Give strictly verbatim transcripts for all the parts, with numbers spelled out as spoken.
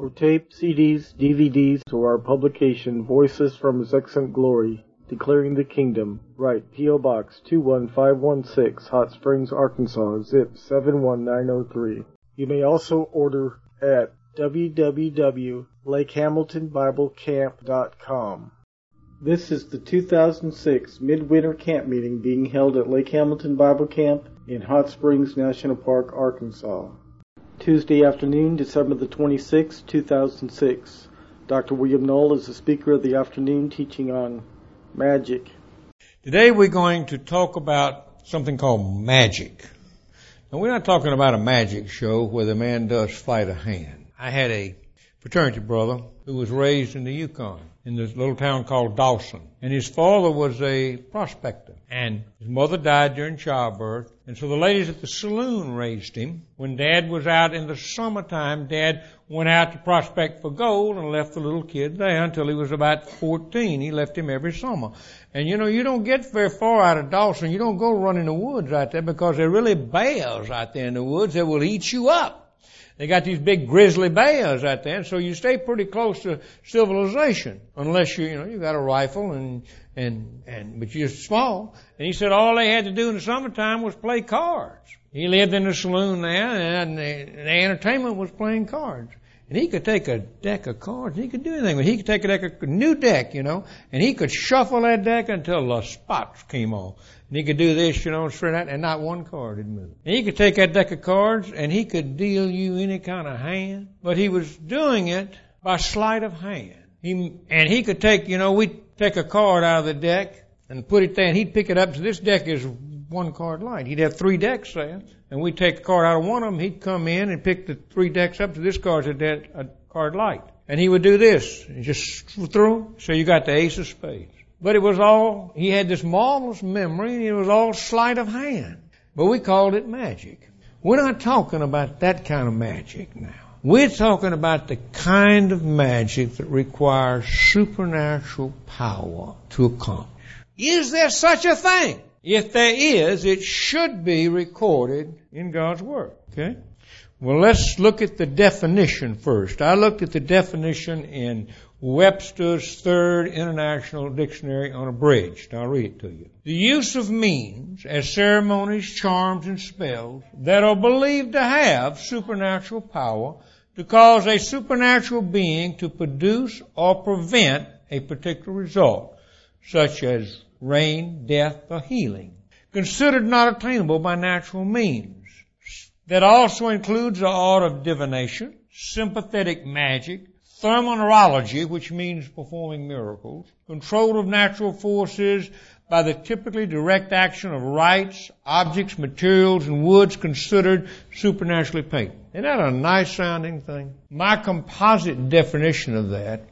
For tape, C Ds, D V Ds, or our publication, Voices from His Excellent Glory, Declaring the Kingdom, write P O. Box two one five one six, Hot Springs, Arkansas, zip seven one nine zero three. You may also order at w w w dot lake hamilton bible camp dot com. This is the two thousand six Midwinter Camp Meeting being held at Lake Hamilton Bible Camp in Hot Springs National Park, Arkansas. Tuesday afternoon, December the twenty-sixth, two thousand six. Doctor William Knoll is the speaker of the afternoon, teaching on magic. Today we're going to talk about something called magic. Now, we're not talking about a magic show where the man does sleight of hand. I had a fraternity brother who was raised in the Yukon, in this little town called Dawson. And his father was a prospector. And his mother died during childbirth. And so the ladies at the saloon raised him. When Dad was out in the summertime, Dad went out to prospect for gold and left the little kid there until he was about fourteen. He left him every summer. And you know, you don't get very far out of Dawson. You don't go run in the woods out there because there are really bears out there in the woods that will eat you up. They got these big grizzly bears out there, and so you stay pretty close to civilization, unless you, you know, you got a rifle and, and, and, but you're small. And he said all they had to do in the summertime was play cards. He lived in the saloon there, and the, the entertainment was playing cards. And he could take a deck of cards, he could do anything, but he could take a deck of, a new deck, you know, and he could shuffle that deck until the spots came off. And he could do this, you know, straight out, and not one card would move. And he could take that deck of cards, and he could deal you any kind of hand, but he was doing it by sleight of hand. He, and he could take, you know, we'd take a card out of the deck and put it there, and he'd pick it up. So this deck is one card light. He'd have three decks there, and we'd take a card out of one of them. He'd come in and pick the three decks up. So this card's a, de- a card light. And he would do this, and just through. So you got the ace of spades. But it was all, he had this marvelous memory, and it was all sleight of hand. But we called it magic. We're not talking about that kind of magic now. We're talking about the kind of magic that requires supernatural power to accomplish. Is there such a thing? If there is, it should be recorded in God's Word. Okay? Well, let's look at the definition first. I looked at the definition in Webster's Third International Dictionary Unabridged. I'll read it to you. The use of means as ceremonies, charms, and spells that are believed to have supernatural power to cause a supernatural being to produce or prevent a particular result, such as rain, death, or healing, considered not attainable by natural means. That also includes the art of divination, sympathetic magic, thermoneurology, which means performing miracles, control of natural forces by the typically direct action of rites, objects, materials, and woods considered supernaturally paid. Isn't that a nice sounding thing? My composite definition of that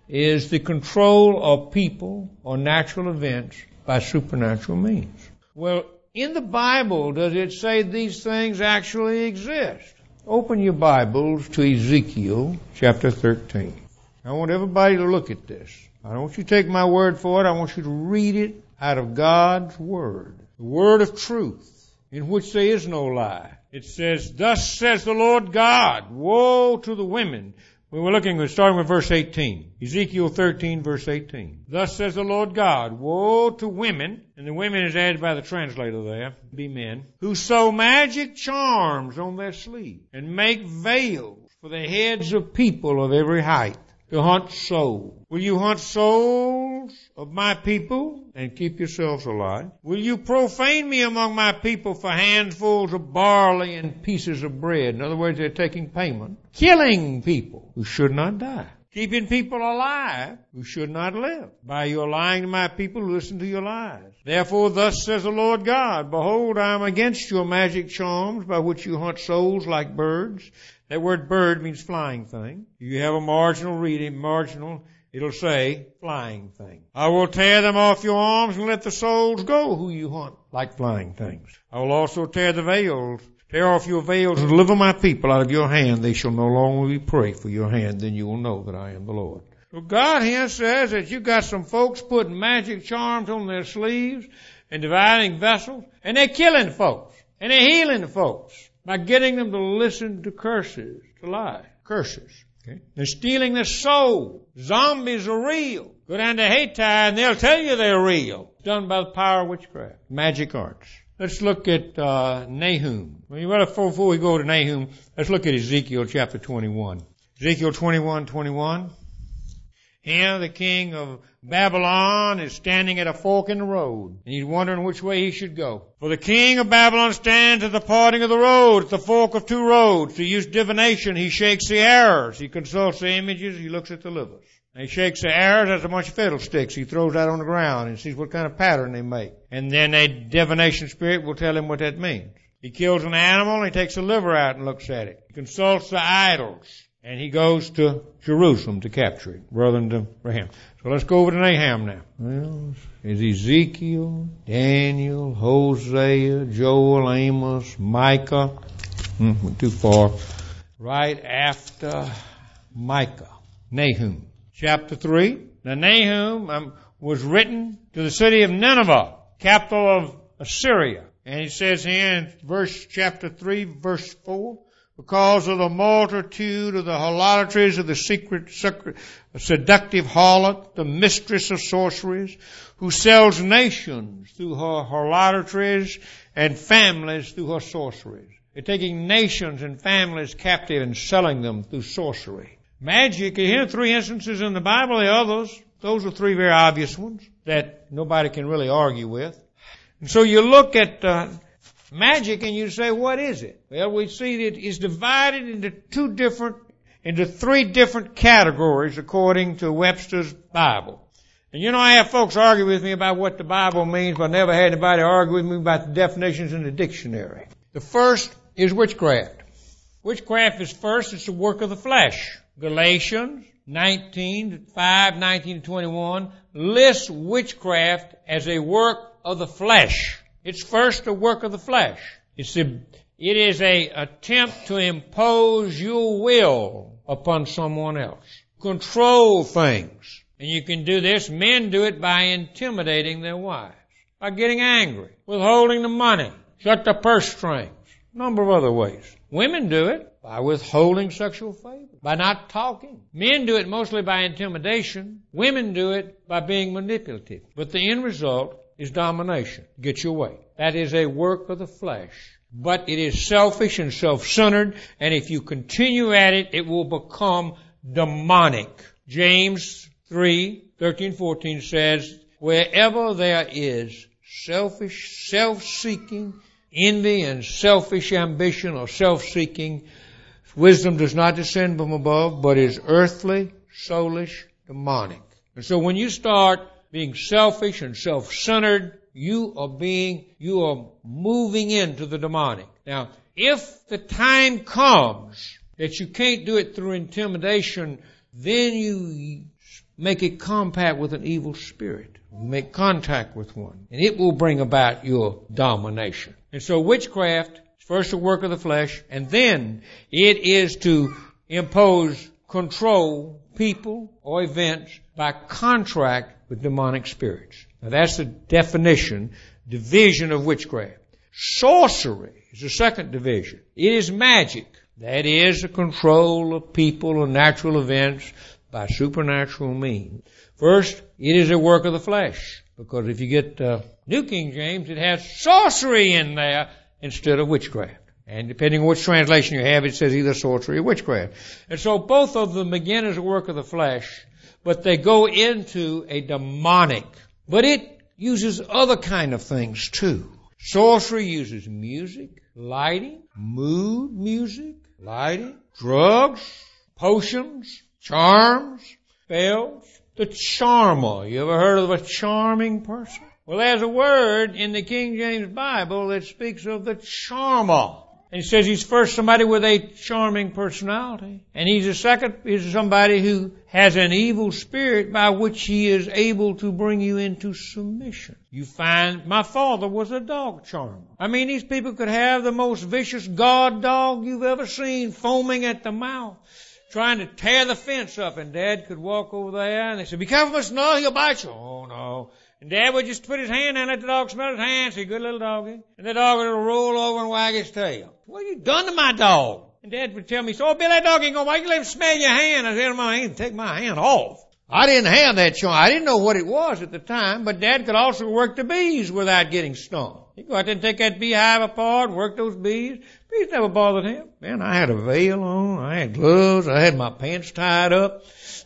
is the control of people or natural events by supernatural means. Well, in the Bible, does it say these things actually exist? Open your Bibles to Ezekiel chapter thirteen. I want everybody to look at this. I don't want you to take my word for it. I want you to read it out of God's Word, the Word of truth, in which there is no lie. It says, "Thus says the Lord God, woe to the women." We were looking, we're starting with verse eighteen. Ezekiel thirteen, verse eighteen. "Thus says the Lord God, woe to women," and the women is added by the translator there, be men, "who sew magic charms on their sleeves, and make veils for the heads of people of every height, to hunt souls. Will you hunt souls of my people and keep yourselves alive? Will you profane me among my people for handfuls of barley and pieces of bread?" In other words, they're taking payment. "Killing people who should not die. Keeping people alive who should not live. By your lying to my people who listen to your lies. Therefore thus says the Lord God, behold, I am against your magic charms by which you hunt souls like birds." That word bird means flying thing. If you have a marginal reading, marginal, it'll say flying thing. "I will tear them off your arms and let the souls go who you hunt like flying things. I will also tear the veils, tear off your veils and deliver my people out of your hand. They shall no longer be prey for your hand. Then you will know that I am the Lord." So God here says that you got some folks putting magic charms on their sleeves and dividing vessels, and they're killing folks, and they're healing folks by getting them to listen to curses, to lie. Curses. Okay? They're stealing their soul. Zombies are real. Go down to Haiti and they'll tell you they're real. It's done by the power of witchcraft, magic arts. Let's look at uh, Nahum. Well, before we go to Nahum, let's look at Ezekiel chapter twenty-one. Ezekiel twenty-one, twenty-one. Here the king of Babylon is standing at a fork in the road, and he's wondering which way he should go. For the king of Babylon stands at the parting of the road, at the fork of two roads. To use divination, he shakes the arrows. He consults the images. He looks at the livers. And he shakes the arrows. That's a bunch of fiddlesticks. He throws that on the ground and sees what kind of pattern they make. And then a divination spirit will tell him what that means. He kills an animal, and he takes the liver out and looks at it. He consults the idols. And he goes to Jerusalem to capture it, rather than to Raham. So let's go over to Nahum now. Well, is Ezekiel, Daniel, Hosea, Joel, Amos, Micah. Hmm, went too far. Right after Micah. Nahum. Chapter three. Now Nahum um, was written to the city of Nineveh, capital of Assyria. And he says here in verse chapter three, verse four, because of the multitude of the harlotries of the secret, secret, seductive harlot, the mistress of sorceries, who sells nations through her harlotries and families through her sorceries. They're taking nations and families captive and selling them through sorcery. Magic, here are three instances in the Bible. The others, those are three very obvious ones that nobody can really argue with. And so you look at uh, magic and you say, what is it? Well, we see that it's divided into two different, into three different categories according to Webster's Bible. And you know, I have folks argue with me about what the Bible means, but I never had anybody argue with me about the definitions in the dictionary. The first is witchcraft. Witchcraft is first, it's the work of the flesh. Galatians nineteen, five, nineteen to twenty-one lists witchcraft as a work of the flesh. It's first a work of the flesh. It's a, it is a attempt to impose your will upon someone else. Control things. And you can do this. Men do it by intimidating their wives, by getting angry, withholding the money, shut the purse strings, a number of other ways. Women do it by withholding sexual favor, by not talking. Men do it mostly by intimidation. Women do it by being manipulative. But the end result is domination. Get your way. That is a work of the flesh. But it is selfish and self-centered, and if you continue at it, it will become demonic. James three, thirteen, fourteen says, wherever there is selfish, self-seeking, envy and selfish ambition or self-seeking, wisdom does not descend from above, but is earthly, soulish, demonic. And so when you start being selfish and self-centered, you are being, you are moving into the demonic. Now, if the time comes that you can't do it through intimidation, then you make a compact with an evil spirit. Make contact with one. And it will bring about your domination. And so witchcraft is first a work of the flesh, and then it is to impose control, people or events, by contract with demonic spirits. Now that's the definition, division of witchcraft. Sorcery is the second division. It is magic. That is the control of people and natural events by supernatural means. First, it is a work of the flesh, because if you get uh, New King James, it has sorcery in there instead of witchcraft. And depending on which translation you have, it says either sorcery or witchcraft. And so both of them begin as a work of the flesh, but they go into a demonic. But it uses other kind of things too. Sorcery uses music, lighting, mood music, lighting, drugs, potions, charms, spells. The charmer. You ever heard of a charming person? Well, there's a word in the King James Bible that speaks of the charmer. And it says he's first somebody with a charming personality. And he's a second is somebody who has an evil spirit by which he is able to bring you into submission. You find, my father was a dog charmer. I mean, these people could have the most vicious guard dog you've ever seen, foaming at the mouth, trying to tear the fence up, and Dad could walk over there, and they said, be careful, Mister No, he'll bite you. Oh, no. And Dad would just put his hand down, let the dog smell his hand, say, good little doggy. And the dog would roll over and wag his tail. What have you done to my dog? And And Dad would tell me, so, oh, Billy, that dog ain't going to bite you. Let him smell your hand. I said, I ain't take my hand off. I didn't have that charm. I didn't know what it was at the time, but Dad could also work the bees without getting stung. He'd go out there and take that beehive apart, work those bees. Bees never bothered him. Man, I had a veil on, I had gloves, I had my pants tied up.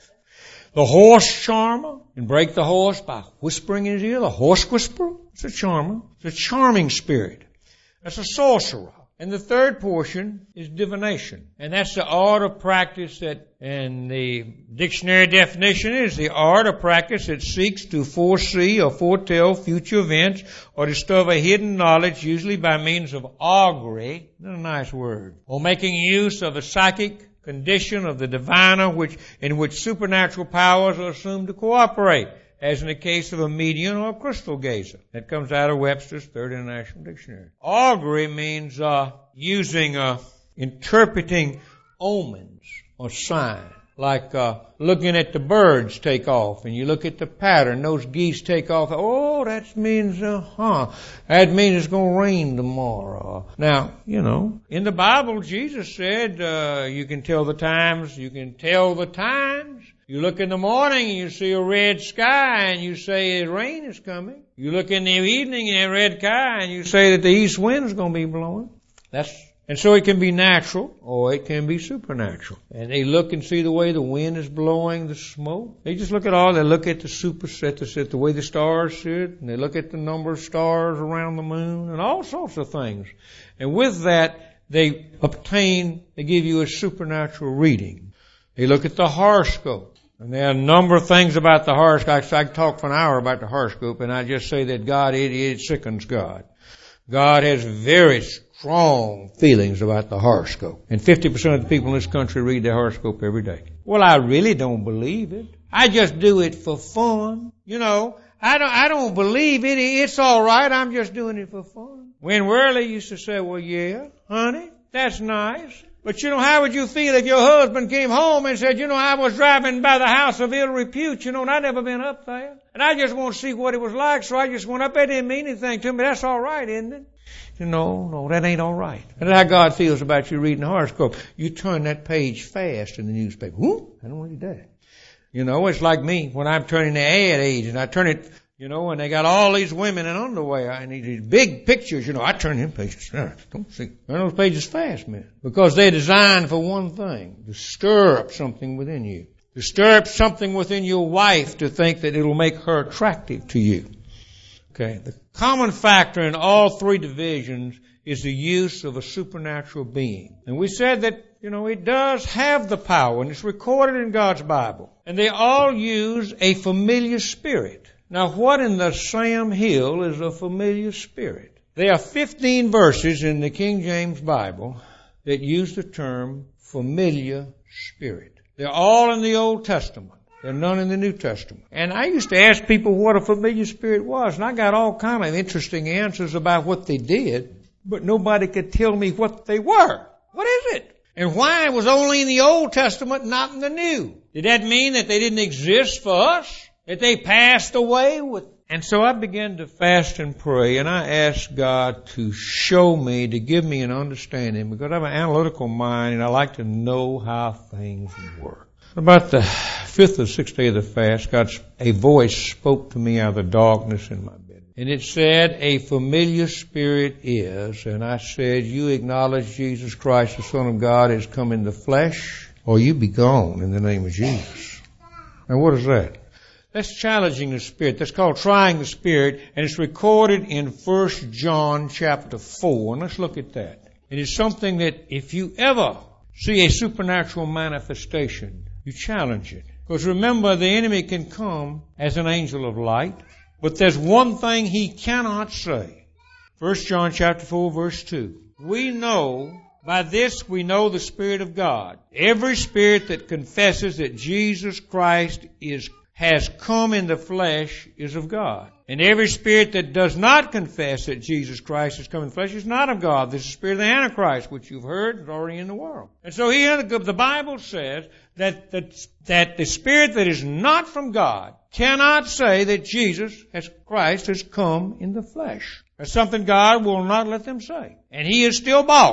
The horse charmer, and break the horse by whispering in his ear, the horse whisperer. It's a charmer. It's a charming spirit. That's a sorcerer. And the third portion is divination. And that's the art or practice that, and the dictionary definition is the art or practice that seeks to foresee or foretell future events or discover hidden knowledge, usually by means of augury. That's a nice word. Or making use of a psychic condition of the diviner which, in which supernatural powers are assumed to cooperate, as in the case of a medium or a crystal gazer. That comes out of Webster's Third International Dictionary. Augury means uh, using, uh, interpreting omens or signs. Like uh, looking at the birds take off, and you look at the pattern, those geese take off. Oh, that means, uh, huh, that means it's going to rain tomorrow. Now, you know, in the Bible, Jesus said uh, you can tell the times, you can tell the times. You look in the morning and you see a red sky and you say rain is coming. You look in the evening in a red sky and you say that the east wind's going to be blowing. That's And so it can be natural or it can be supernatural. And they look and see the way the wind is blowing the smoke. They just look at all, they look at the superset, the, the way the stars sit, and they look at the number of stars around the moon and all sorts of things. And with that, they obtain, they give you a supernatural reading. They look at the horoscope. And there are a number of things about the horoscope. I could talk for an hour about the horoscope, and I just say that God, it, it sickens God. God has very strong feelings about the horoscope. And fifty percent of the people in this country read their horoscope every day. Well, I really don't believe it. I just do it for fun. You know, I don't, I don't believe it. It's all right. I'm just doing it for fun. When Worley used to say, well, yeah, honey, that's nice. But you know, how would you feel if your husband came home and said, you know, I was driving by the house of ill repute, you know, and I'd never been up there. And I just want to see what it was like, so I just went up there. It didn't mean anything to me. That's all right, isn't it? You know, no, that ain't all right. And that's how God feels about you reading the horoscope. You turn that page fast in the newspaper. Whoop, I don't want to do that. You know, it's like me when I'm turning the ad age and I turn it, you know, and they got all these women in underwear. I need these big pictures, you know. I turn them pages. Don't see. Turn those pages fast, man. Because they're designed for one thing, to stir up something within you. To stir up something within your wife to think that it'll make her attractive to you. Okay. The common factor in all three divisions is the use of a supernatural being. And we said that, you know, it does have the power, and it's recorded in God's Bible. And they all use a familiar spirit. Now, what in the Sam Hill is a familiar spirit? There are fifteen verses in the King James Bible that use the term familiar spirit. They're all in the Old Testament. There are none in the New Testament. And I used to ask people what a familiar spirit was, and I got all kind of interesting answers about what they did, but nobody could tell me what they were. What is it? And why it was only in the Old Testament, not in the New? Did that mean that they didn't exist for us? That they passed away with? And so I began to fast and pray, and I asked God to show me, to give me an understanding, because I have an analytical mind, and I like to know how things work. About the fifth or sixth day of the fast, God, a voice spoke to me out of the darkness in my bed. And it said, a familiar spirit is, and I said, you acknowledge Jesus Christ, the Son of God, has come in the flesh, or you be gone in the name of Jesus. Now what is that? That's challenging the spirit. That's called trying the spirit, and it's recorded in First John chapter four. And let's look at that. It is something that if you ever see a supernatural manifestation, you challenge it. Because remember, the enemy can come as an angel of light, but there's one thing he cannot say. First John chapter four, verse two. We know, by this we know the Spirit of God. Every spirit that confesses that Jesus Christ is has come in the flesh is of God. And every spirit that does not confess that Jesus Christ has come in the flesh is not of God. This is the spirit of the Antichrist, which you've heard is already in the world. And so here the Bible says that the, that the spirit that is not from God cannot say that Jesus as Christ has come in the flesh. That's something God will not let them say. And He is still boss.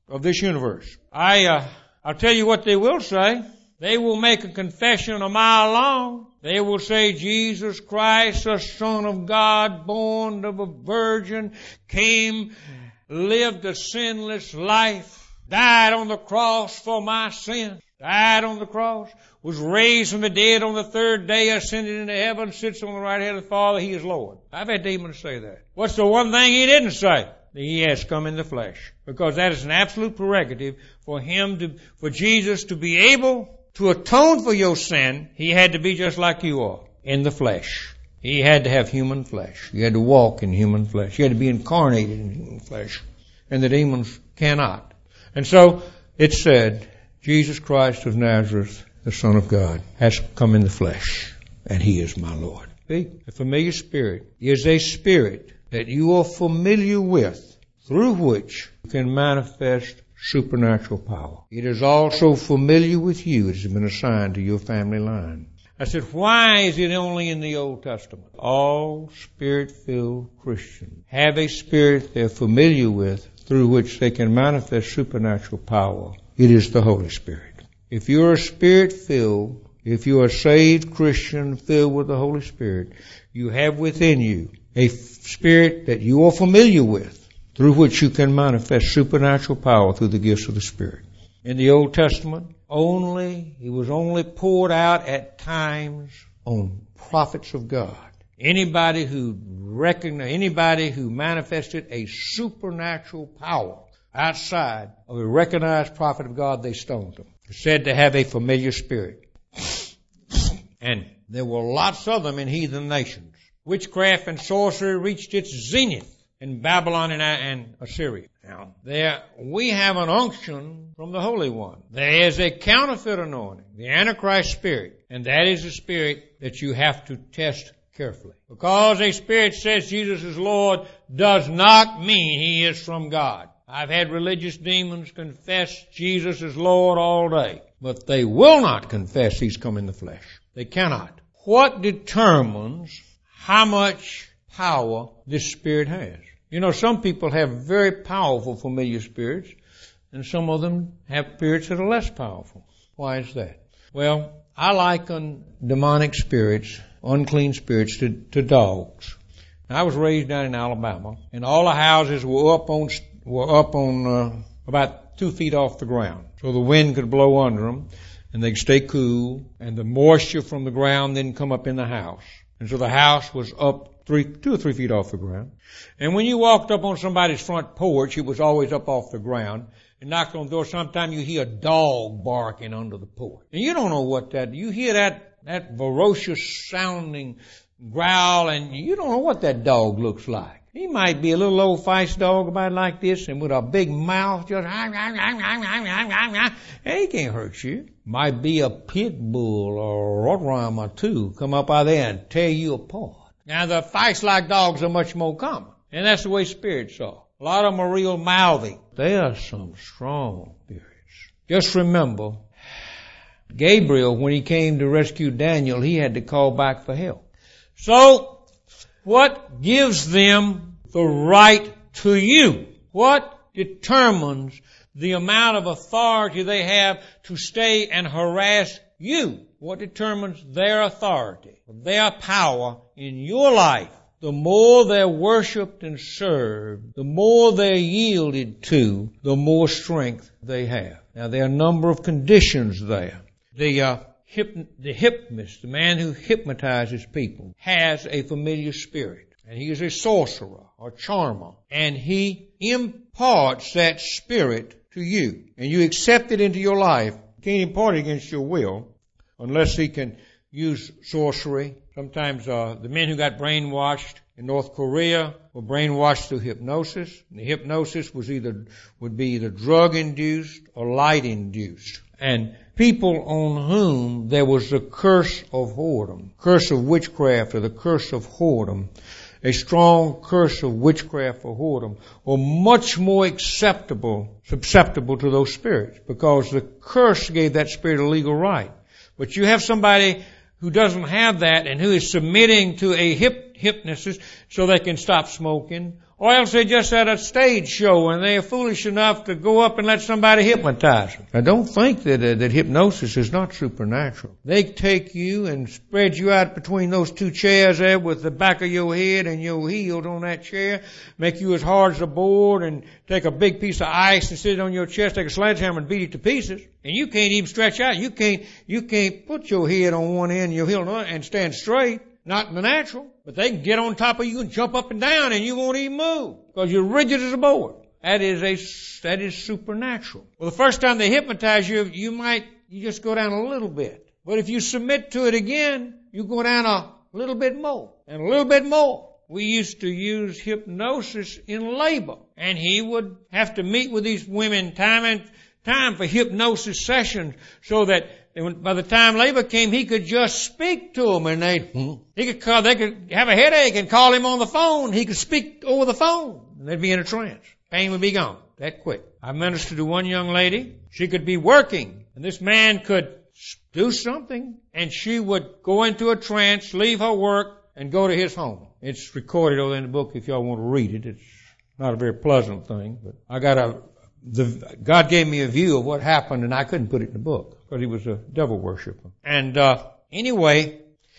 of this universe. I, uh, I'll tell you what they will say. They will make a confession a mile long. They will say, Jesus Christ, the Son of God, born of a virgin, came, lived a sinless life, died on the cross for my sin, died on the cross, was raised from the dead on the third day, ascended into heaven, sits on the right hand of the Father. He is Lord. I've had demons say that. What's the one thing he didn't say? He has come in the flesh. Because that is an absolute prerogative for him to, for Jesus to be able to atone for your sin. He had to be just like you are, in the flesh. He had to have human flesh. He had to walk in human flesh. He had to be incarnated in human flesh. And the demons cannot. And so it said, Jesus Christ of Nazareth, the Son of God, has come in the flesh, and He is my Lord. See? A familiar spirit is a spirit that you are familiar with, through which you can manifest supernatural power. It is also familiar with you. It has been assigned to your family line. I said, why is it only in the Old Testament? All Spirit-filled Christians have a spirit they're familiar with, through which they can manifest supernatural power. It is the Holy Spirit. If you're a Spirit-filled, if you're a saved Christian filled with the Holy Spirit, you have within you a spirit that you are familiar with, through which you can manifest supernatural power through the gifts of the Spirit. In the Old Testament, only, it was only poured out at times on prophets of God. Anybody who recognized, anybody who manifested a supernatural power outside of a recognized prophet of God, they stoned them. They're said to have a familiar spirit. And there were lots of them in heathen nations. Witchcraft and sorcery reached its zenith in Babylon and, and Assyria. Now, there we have an unction from the Holy One. There is a counterfeit anointing, the Antichrist spirit, and that is a spirit that you have to test carefully. Because a spirit says Jesus is Lord does not mean He is from God. I've had religious demons confess Jesus is Lord all day, but they will not confess He's come in the flesh. They cannot. What determines how much power this spirit has? You know, some people have very powerful familiar spirits, and some of them have spirits that are less powerful. Why is that? Well, I liken demonic spirits, unclean spirits, to, to dogs. I was raised down in Alabama, and all the houses were up on were up on uh, about two feet off the ground, so the wind could blow under them, and they'd stay cool, and the moisture from the ground didn't come up in the house. And so the house was up three, two or three feet off the ground. And when you walked up on somebody's front porch, it was always up off the ground. And knocked on the door, sometimes you hear a dog barking under the porch. And you don't know what that, you hear that, that ferocious sounding growl, and you don't know what that dog looks like. He might be a little old feist dog about like this, and with a big mouth, just, and he can't hurt you. Might be a pit bull or a Rottweiler too, come up out there and tear you apart. Now the feist-like dogs are much more common, and that's the way spirits are. A lot of them are real mouthy. They are some strong spirits. Just remember, Gabriel, when he came to rescue Daniel, he had to call back for help. So, what gives them the right to you? What determines the amount of authority they have to stay and harass you? What determines their authority, their power in your life? The more they're worshipped and served, the more they're yielded to, the more strength they have. Now, there are a number of conditions there. The uh, Hyp- the hypnotist, the man who hypnotizes people, has a familiar spirit. And he is a sorcerer or charmer. And he imparts that spirit to you. And you accept it into your life. You can't impart it against your will unless he can use sorcery. Sometimes uh, the men who got brainwashed in North Korea were brainwashed through hypnosis. And the hypnosis was either would be either drug-induced or light-induced. And people on whom there was the curse of whoredom, curse of witchcraft or the curse of whoredom, a strong curse of witchcraft or whoredom, were much more acceptable, susceptible to those spirits, because the curse gave that spirit a legal right. But you have somebody who doesn't have that and who is submitting to a hip, hypnosis so they can stop smoking. Or else they're just at a stage show and they're foolish enough to go up and let somebody hypnotize them. Now don't think that, uh, that hypnosis is not supernatural. They take you and spread you out between those two chairs there with the back of your head and your heels on that chair, make you as hard as a board and take a big piece of ice and sit it on your chest, take a sledgehammer and beat it to pieces. And you can't even stretch out. You can't, you can't put your head on one end and your heel on the other and stand straight. Not in the natural, but they can get on top of you and jump up and down and you won't even move because you're rigid as a board. That is a, that is supernatural. Well, the first time they hypnotize you, you might, you just go down a little bit. But if you submit to it again, you go down a little bit more and a little bit more. We used to use hypnosis in labor, and he would have to meet with these women time and time for hypnosis sessions so that by the time labor came, he could just speak to them, and they hmm. he could call, they could have a headache and call him on the phone. He could speak over the phone, and they'd be in a trance. Pain would be gone that quick. I ministered to one young lady. She could be working, and this man could do something, and she would go into a trance, leave her work, and go to his home. It's recorded over in the book if y'all want to read it. It's not a very pleasant thing, but I got a the God gave me a view of what happened, and I couldn't put it in the book because he was a devil worshiper. And uh anyway,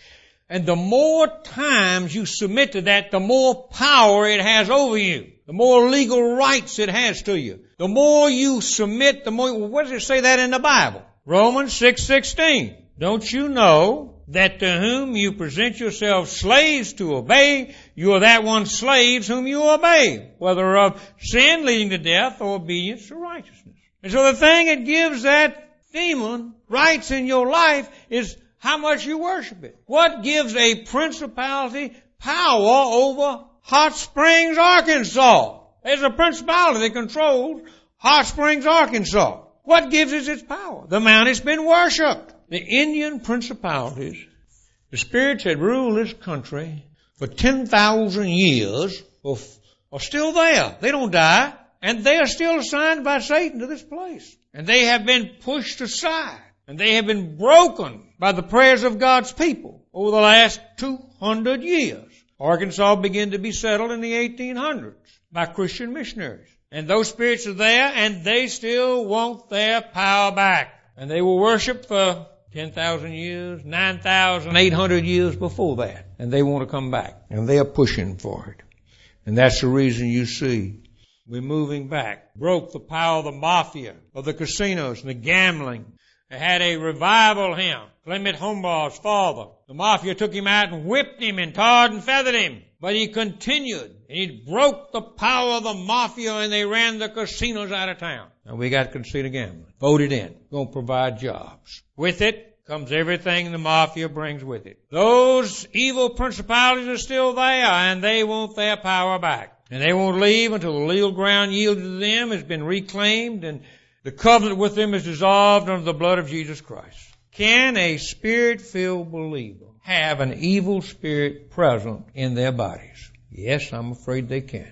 and the more times you submit to that, the more power it has over you, the more legal rights it has to you. The more you submit, the more. Well, what does it say that in the Bible? Romans six sixteen. Don't you know that to whom you present yourselves slaves to obey, you are that one slaves whom you obey, whether of sin leading to death or obedience to righteousness. And so the thing that gives that demon rights in your life is how much you worship it. What gives a principality power over Hot Springs, Arkansas? There's a principality that controls Hot Springs, Arkansas. What gives it its power? The amount it's been worshipped. The Indian principalities, the spirits that rule this country for ten thousand years are still there. They don't die. And they are still assigned by Satan to this place. And they have been pushed aside. And they have been broken by the prayers of God's people over the last two hundred years. Arkansas began to be settled in the eighteen hundreds by Christian missionaries. And those spirits are there, and they still want their power back. And they were worshipped for ten thousand years, nine thousand eight hundred years before that. And they want to come back. And they are pushing for it. And that's the reason you see we're moving back. Broke the power of the mafia, of the casinos and the gambling. They had a revival hymn. Clement Hombaugh's father. The mafia took him out and whipped him and tarred and feathered him. But he continued. And he broke the power of the mafia, and they ran the casinos out of town. And we got casino gambling. Voted in. Going to provide jobs. With it comes everything the mafia brings with it. Those evil principalities are still there, and they want their power back. And they won't leave until the legal ground yielded to them has been reclaimed and the covenant with them is dissolved under the blood of Jesus Christ. Can a spirit-filled believer have an evil spirit present in their bodies? Yes, I'm afraid they can.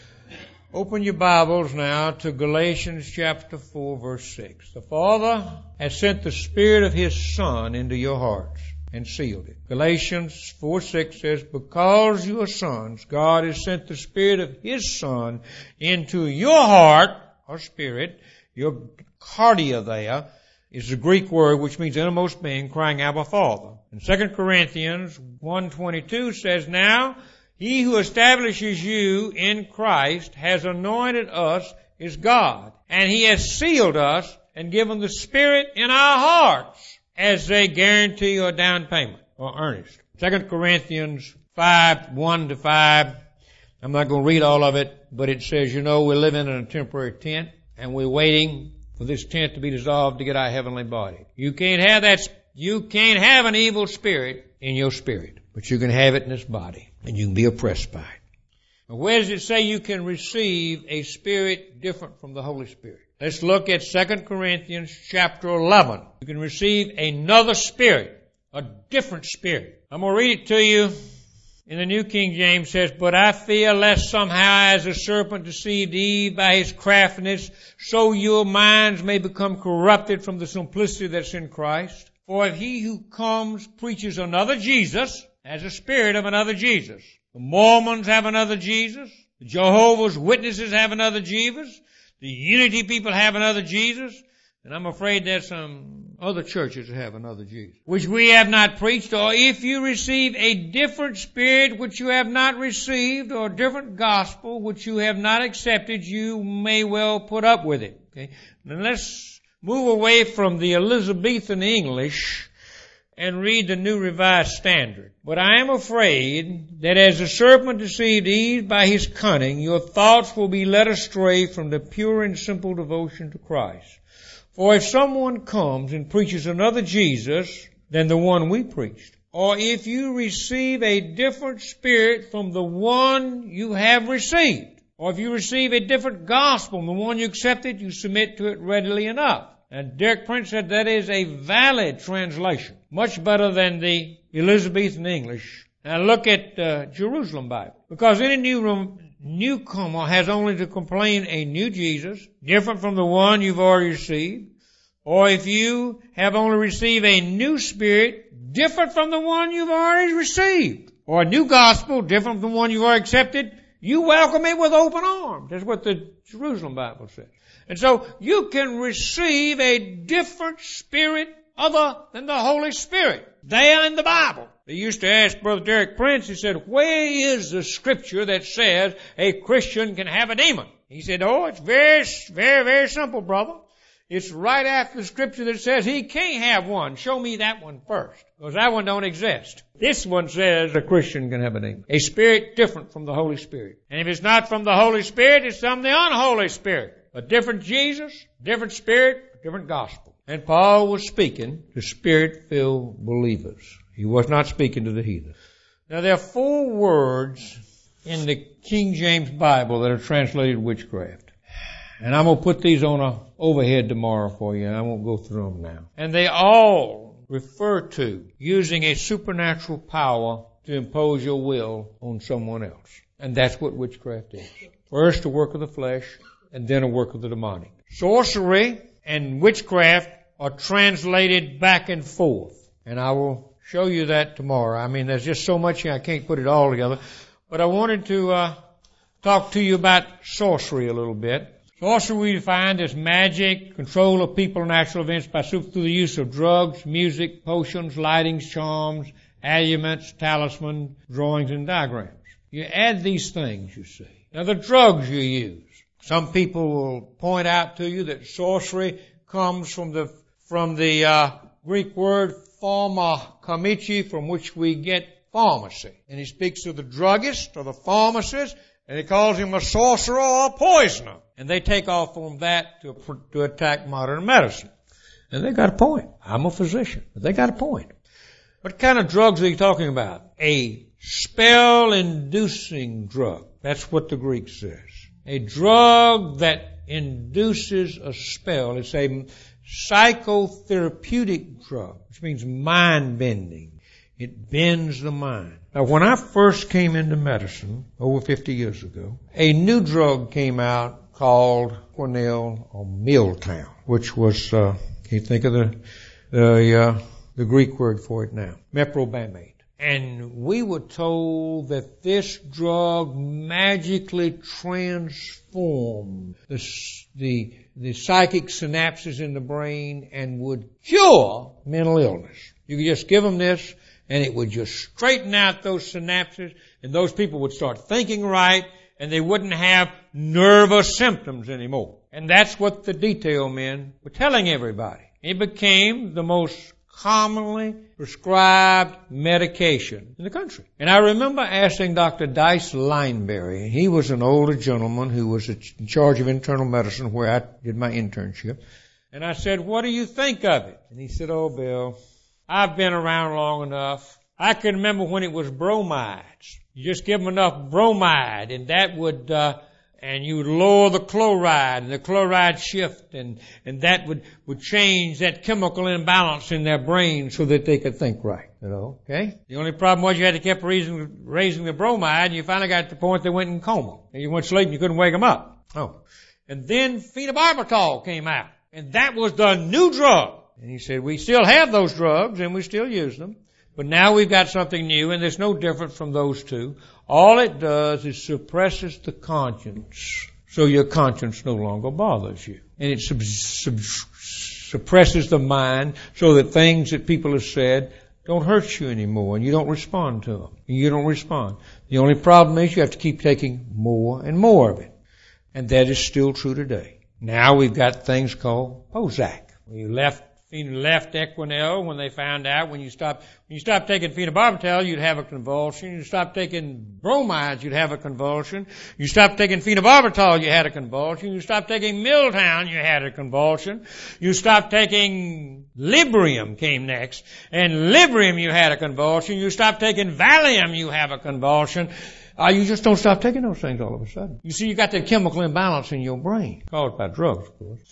Open your Bibles now to Galatians chapter four, verse six. The Father has sent the Spirit of His Son into your hearts and sealed it. Galatians four six says, because you are sons, God has sent the Spirit of His Son into your heart, or spirit. Your cardia there is the Greek word which means innermost being, crying, Abba, Father. And Second Corinthians one twenty-two says, now He who establishes you in Christ has anointed us as God, and He has sealed us and given the Spirit in our hearts as a guarantee or down payment or earnest. Second Corinthians five, one to five. I'm not going to read all of it, but it says, you know, we're living in a temporary tent, and we're waiting for this tent to be dissolved to get our heavenly body. You can't have that, you can't have an evil spirit in your spirit, but you can have it in this body, and you can be oppressed by it. Now, where does it say you can receive a spirit different from the Holy Spirit? Let's look at Second Corinthians chapter eleven. You can receive another spirit, a different spirit. I'm going to read it to you. In the New King James says, but I fear lest somehow as the serpent deceived Eve by his craftiness, so your minds may become corrupted from the simplicity that's in Christ. For if he who comes preaches another Jesus, as a spirit of another Jesus, The Mormons have another Jesus. The Jehovah's Witnesses have another Jesus. The Unity people have another Jesus. And I'm afraid there's some other churches that have another Jesus, which we have not preached. Or if you receive a different spirit which you have not received, or a different gospel which you have not accepted, you may well put up with it. Okay? Now let's move away from the Elizabethan English and read the New Revised Standard. But I am afraid that as the serpent deceived Eve by his cunning, your thoughts will be led astray from the pure and simple devotion to Christ. For if someone comes and preaches another Jesus than the one we preached, or if you receive a different spirit from the one you have received, or if you receive a different gospel from the one you accepted, you submit to it readily enough. And Derek Prince said that is a valid translation, much better than the Elizabethan English. Now look at uh, Jerusalem Bible, because any new room, newcomer has only to complain a new Jesus, different from the one you've already received. Or if you have only received a new spirit, different from the one you've already received. Or a new gospel, different from the one you've already accepted, you welcome it with open arms. That's what the Jerusalem Bible says. And so you can receive a different spirit other than the Holy Spirit. There in the Bible. They used to ask Brother Derek Prince, he said, where is the scripture that says a Christian can have a demon? He said, oh, it's very, very, very simple, brother. It's right after the scripture that says he can't have one. Show me that one first, because that one don't exist. This one says a Christian can have a demon. A spirit different from the Holy Spirit. And if it's not from the Holy Spirit, it's from the unholy spirit. A different Jesus, different spirit, different gospel. And Paul was speaking to spirit-filled believers. He was not speaking to the heathen. Now there are four words in the King James Bible that are translated witchcraft. And I'm going to put these on a overhead tomorrow for you, and I won't go through them now. And they all refer to using a supernatural power to impose your will on someone else. And that's what witchcraft is. First, a work of the flesh, and then a work of the demonic. Sorcery and witchcraft are translated back and forth. And I will show you that tomorrow. I mean, there's just so much here, I can't put it all together. But I wanted to uh, talk to you about sorcery a little bit. Sorcery we find as magic, control of people and natural events by through the use of drugs, music, potions, lightings, charms, allurements, talisman, drawings, and diagrams. You add these things, you see. Now the drugs you use. Some people will point out to you that sorcery comes from the from the uh, Greek word pharmakamichi, from which we get pharmacy. And he speaks of the druggist or the pharmacist, and he calls him a sorcerer or a poisoner. And they take off from that to, to attack modern medicine. And they got a point. I'm a physician, but they got a point. What kind of drugs are you talking about? A spell-inducing drug. That's what the Greek says. A drug that induces a spell. It's a psychotherapeutic drug, which means mind-bending. It bends the mind. Now, when I first came into medicine, over fifty years ago, a new drug came out called Cornell or Milltown, which was, uh, can you think of the, the, uh, the Greek word for it now? Meprobamate. And we were told that this drug magically transformed the, the, the psychic synapses in the brain and would cure mental illness. You could just give them this, and it would just straighten out those synapses, and those people would start thinking right, and they wouldn't have nervous symptoms anymore. And that's what the detail men were telling everybody. It became the most commonly prescribed medication in the country. And I remember asking Doctor Dice Lineberry, he was an older gentleman who was in charge of internal medicine where I did my internship. And I said, what do you think of it? And he said, oh, Bill, I've been around long enough. I can remember when it was bromides. You just give them enough bromide, and that would, uh, and you would lower the chloride, and the chloride shift, and, and that would, would change that chemical imbalance in their brain so that they could think right, you know, okay? The only problem was you had to keep raising, raising the bromide, and you finally got to the point they went in coma. And you went to sleep and you couldn't wake them up. Oh. And then phenobarbital came out, and that was the new drug. And he said, we still have those drugs, and we still use them. But now we've got something new, and it's no different from those two. All it does is suppresses the conscience, so your conscience no longer bothers you. And it sub- sub- suppresses the mind so that things that people have said don't hurt you anymore, and you don't respond to them. You don't respond. The only problem is you have to keep taking more and more of it. And that is still true today. Now we've got things called Prozac. We left left Equinel when they found out when you stopped when you stopped taking phenobarbital, you'd have a convulsion. You stopped taking bromides, you'd have a convulsion. You stopped taking phenobarbital, you had a convulsion. You stopped taking Miltown, you had a convulsion. You stopped taking Librium came next, and Librium you had a convulsion. You stopped taking Valium, you have a convulsion. Uh, you just don't stop taking those things all of a sudden. You see, you got that chemical imbalance in your brain caused by drugs, of course.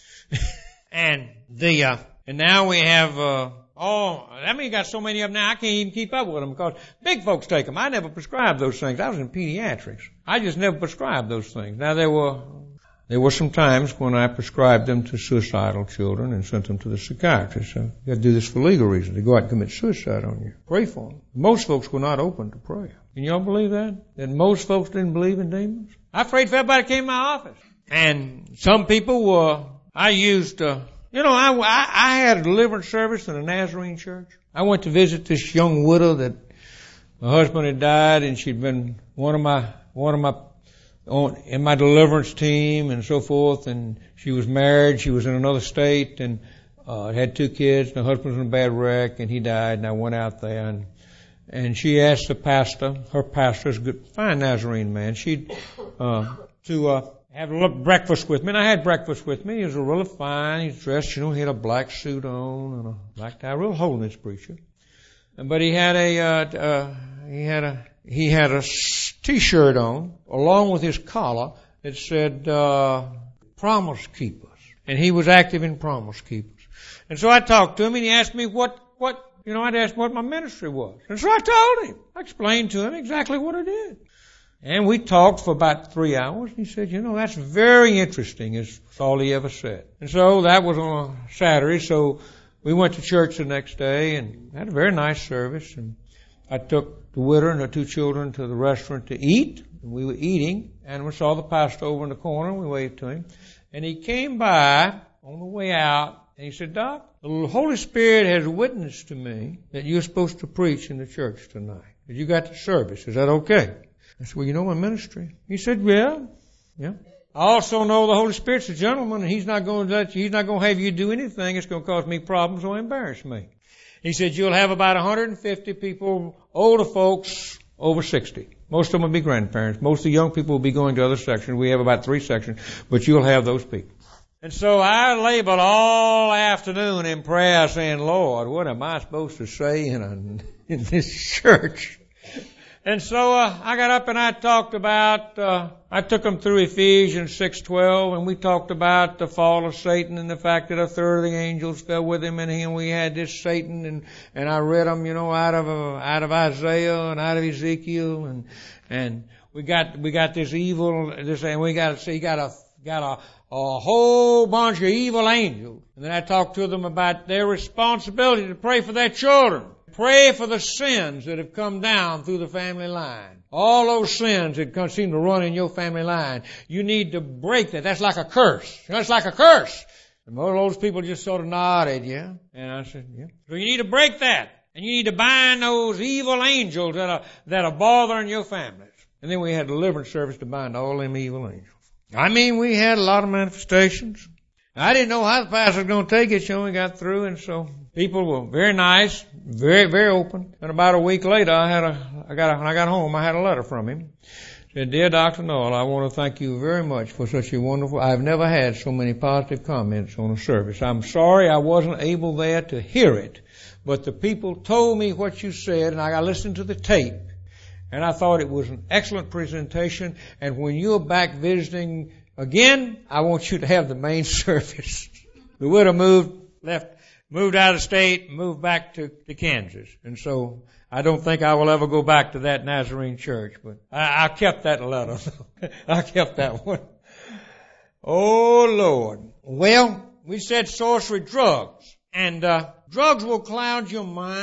and the uh, and now we have uh, all. I mean, you got so many of them now. I can't even keep up with them because big folks take them. I never prescribed those things. I was in pediatrics. I just never prescribed those things. Now there were there were some times when I prescribed them to suicidal children and sent them to the psychiatrist. So you got to do this for legal reasons. To go out and commit suicide on you. Pray for them. Most folks were not open to prayer. Can y'all believe that? That most folks didn't believe in demons? I prayed for everybody that came to my office. And some people were, I used, uh, you know, I, I, I had a deliverance service in a Nazarene church. I went to visit this young widow that her husband had died, and she'd been one of my, one of my, on, in my deliverance team and so forth, and she was married, she was in another state, and, uh, had two kids, and her husband was in a bad wreck, and he died, and I went out there, and And she asked the pastor, her pastor is a good, fine Nazarene man, she'd, uh, to, uh, have a little breakfast with me. And I had breakfast with me. He was really fine. He's dressed, you know, he had a black suit on and a black tie, real holiness preacher. But he had a, uh, uh, he had a, he had a t-shirt on along with his collar that said, uh, Promise Keepers. And he was active in Promise Keepers. And so I talked to him and he asked me what, what, You know, I'd asked what my ministry was. And so I told him. I explained to him exactly what I did. And we talked for about three hours. He said, you know, that's very interesting, is all he ever said. And so that was on a Saturday. So we went to church the next day and had a very nice service. And I took the widow and her two children to the restaurant to eat. And we were eating. And we saw the pastor over in the corner. And we waved to him. And he came by on the way out. And he said, Doc, the Holy Spirit has witnessed to me that you're supposed to preach in the church tonight. That you got the service. Is that okay? I said, well, you know my ministry. He said, yeah. Yeah. I also know the Holy Spirit's a gentleman, and He's not going to let you, He's not going to have you do anything that's going to cause me problems or embarrass me. He said, you'll have about one hundred fifty people, older folks, over sixty. Most of them will be grandparents. Most of the young people will be going to other sections. We have about three sections, but you'll have those people. And so I labored all afternoon in prayer saying, Lord, what am I supposed to say in, a, in this church? And so uh, I got up and I talked about, uh, I took them through Ephesians six twelve, and we talked about the fall of Satan and the fact that a third of the angels fell with him, and him we had this Satan, and, and I read them, you know, out of uh, out of Isaiah and out of Ezekiel, and and we got we got this evil, this, and we got so you got a got a a whole bunch of evil angels. And then I talked to them about their responsibility to pray for their children. Pray for the sins that have come down through the family line. All those sins that come, seem to run in your family line. You need to break that. That's like a curse. That's like a curse. And most of those people just sort of nodded, yeah. And I said, yeah. So you need to break that. And you need to bind those evil angels that are, that are bothering your families. And then we had a deliverance service to bind all them evil angels. I mean, we had a lot of manifestations. I didn't know how the pastor was going to take it, so we got through, and so people were very nice, very, very open. And about a week later, I had a, I got a, when I got home, I had a letter from him. It said, Dear Doctor Noel, I want to thank you very much for such a wonderful, I've never had so many positive comments on a service. I'm sorry I wasn't able there to hear it, but the people told me what you said, and I listened to the tape. And I thought it was an excellent presentation. And when you're back visiting again, I want you to have the main service. The widow moved, left, moved out of state, moved back to, to Kansas. And so I don't think I will ever go back to that Nazarene church, but I, I kept that letter. I kept that one. Oh, Lord. Well, we said sorcery, drugs. And uh drugs will cloud your mind.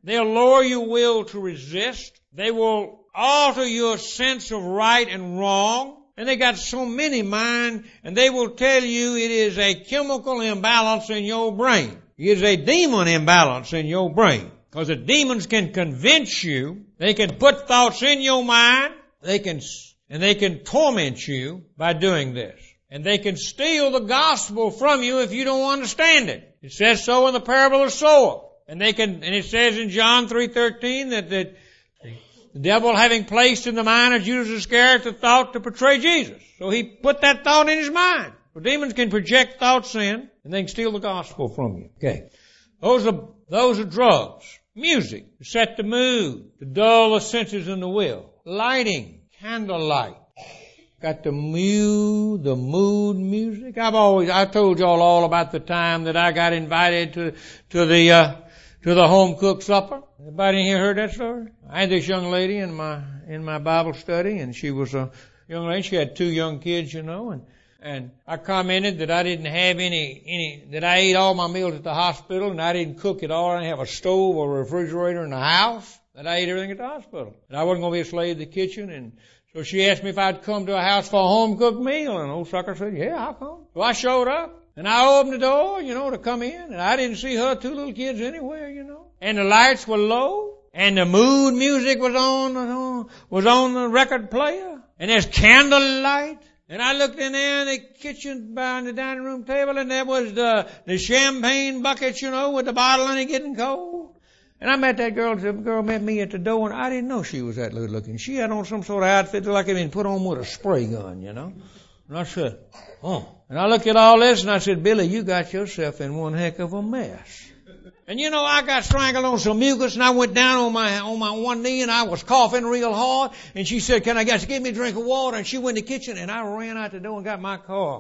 They'll lower your will to resist. They will alter your sense of right and wrong. And they got so many mind, and they will tell you it is a chemical imbalance in your brain. It is a demon imbalance in your brain. Because the demons can convince you, they can put thoughts in your mind, they can, and they can torment you by doing this. And they can steal the gospel from you if you don't understand it. It says so in the parable of the sower. And they can, and it says in John three thirteen that, that the devil having placed in the mind of Judas Iscariot the thought to betray Jesus. So he put that thought in his mind. The demons can project thoughts in, and they can steal the gospel from you. Okay. Those are, those are drugs. Music, to set the mood, to dull the senses and the will. Lighting, candlelight. Got the mood, the mood music. I've always, I told y'all all about the time that I got invited to, to the, uh, to the home cooked supper. Anybody in here heard that story? I had this young lady in my, in my Bible study, and she was a young lady. She had two young kids, you know, and, and I commented that I didn't have any, any, that I ate all my meals at the hospital, and I didn't cook it all. I didn't have a stove or a refrigerator in the house. That I ate everything at the hospital. And I wasn't going to be a slave to the kitchen, and so she asked me if I'd come to a house for a home-cooked meal, and old sucker said, yeah, I'll come. So I showed up, and I opened the door, you know, to come in, and I didn't see her two little kids anywhere, you know. And the lights were low, and the mood music was on, was on the record player, and there's candlelight. And I looked in there in the kitchen behind the dining room table, and there was the, the champagne bucket, you know, with the bottle in it getting cold. And I met that girl, the girl met me at the door, and I didn't know she was that good looking. She had on some sort of outfit like it had been put on with a spray gun, you know. And I said, oh. And I looked at all this, and I said, Billy, you got yourself in one heck of a mess. And you know, I got strangled on some mucus, and I went down on my, on my one knee, and I was coughing real hard. And she said, can I get, give me a drink of water? And she went in the kitchen, and I ran out the door and got my car.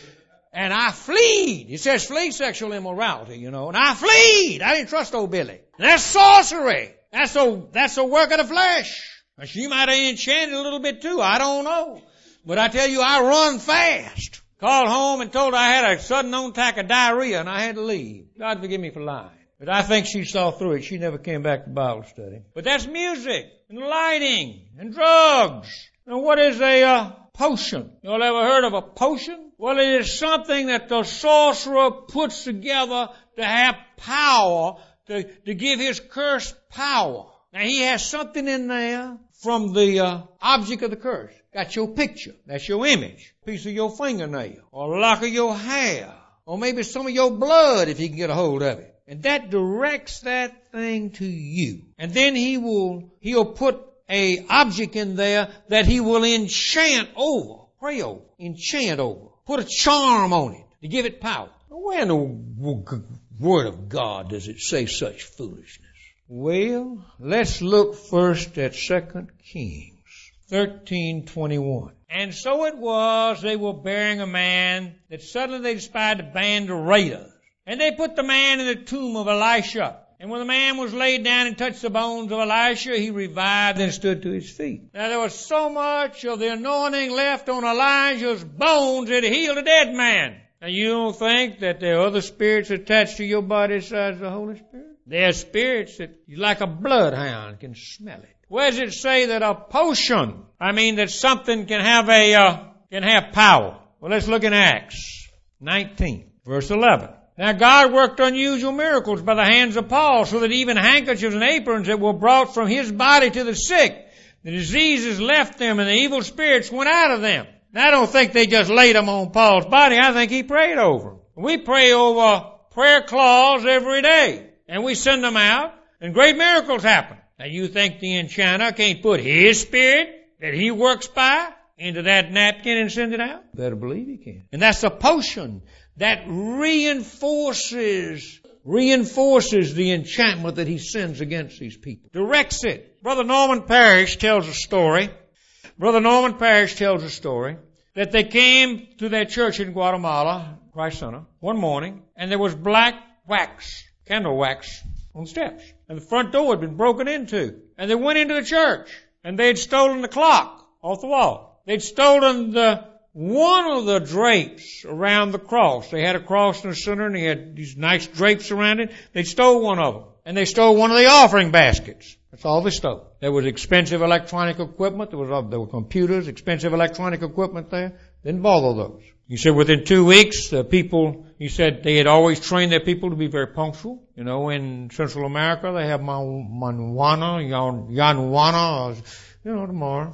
And I fled. It says flee sexual immorality, you know. And I fled. I didn't trust old Billy. And that's sorcery. That's a, that's a work of the flesh. Now, she might have enchanted a little bit too. I don't know. But I tell you, I run fast. Called home and told her I had a sudden attack of diarrhea and I had to leave. God forgive me for lying. But I think she saw through it. She never came back to Bible study. But that's music and lighting and drugs. Now what is a uh, potion? You all ever heard of a potion? Well, it is something that the sorcerer puts together to have power, to, to give his curse power. Now he has something in there from the uh, object of the curse. Got your picture. That's your image. Piece of your fingernail. Or a lock of your hair. Or maybe some of your blood if he can get a hold of it. And that directs that thing to you. And then he will, he'll put a object in there that he will enchant over. Pray over. Enchant over. Put a charm on it to give it power. Where in the Word of God does it say such foolishness? Well, let's look first at Second Kings thirteen twenty-one. And so it was, they were burying a man, that suddenly they spied a band of raiders. And they put the man in the tomb of Elisha. And when the man was laid down and touched the bones of Elisha, he revived and stood to his feet. Now there was so much of the anointing left on Elijah's bones that it healed a dead man. Now you don't think that there are other spirits attached to your body besides the Holy Spirit? There are spirits that, like a bloodhound, can smell it. Where does it say that a potion, I mean that something can have a, uh, can have power? Well, let's look in Acts nineteen, verse eleven. Now God worked unusual miracles by the hands of Paul, so that even handkerchiefs and aprons that were brought from his body to the sick, the diseases left them and the evil spirits went out of them. Now I don't think they just laid them on Paul's body. I think he prayed over them. We pray over prayer claws every day, and we send them out, and great miracles happen. Now you think the enchanter can't put his spirit that he works by into that napkin and send it out? Better believe he can. And that's a potion that reinforces, reinforces the enchantment that he sends against these people. Directs it. Brother Norman Parrish tells a story. Brother Norman Parrish tells a story that they came to their church in Guatemala, Christ Center, one morning, and there was black wax, candle wax, on the steps. And the front door had been broken into. And they went into the church, and they had stolen the clock off the wall. They'd stolen the one of the drapes around the cross. They had a cross in the center, and they had these nice drapes around it. They stole one of them. and they stole one of the offering baskets. That's all they stole. There was expensive electronic equipment. There was there were computers, expensive electronic equipment there. Didn't bother those. He said within two weeks, the people, he said they had always trained their people to be very punctual. You know, in Central America, they have Manuana, Yanuana, you know, tomorrow.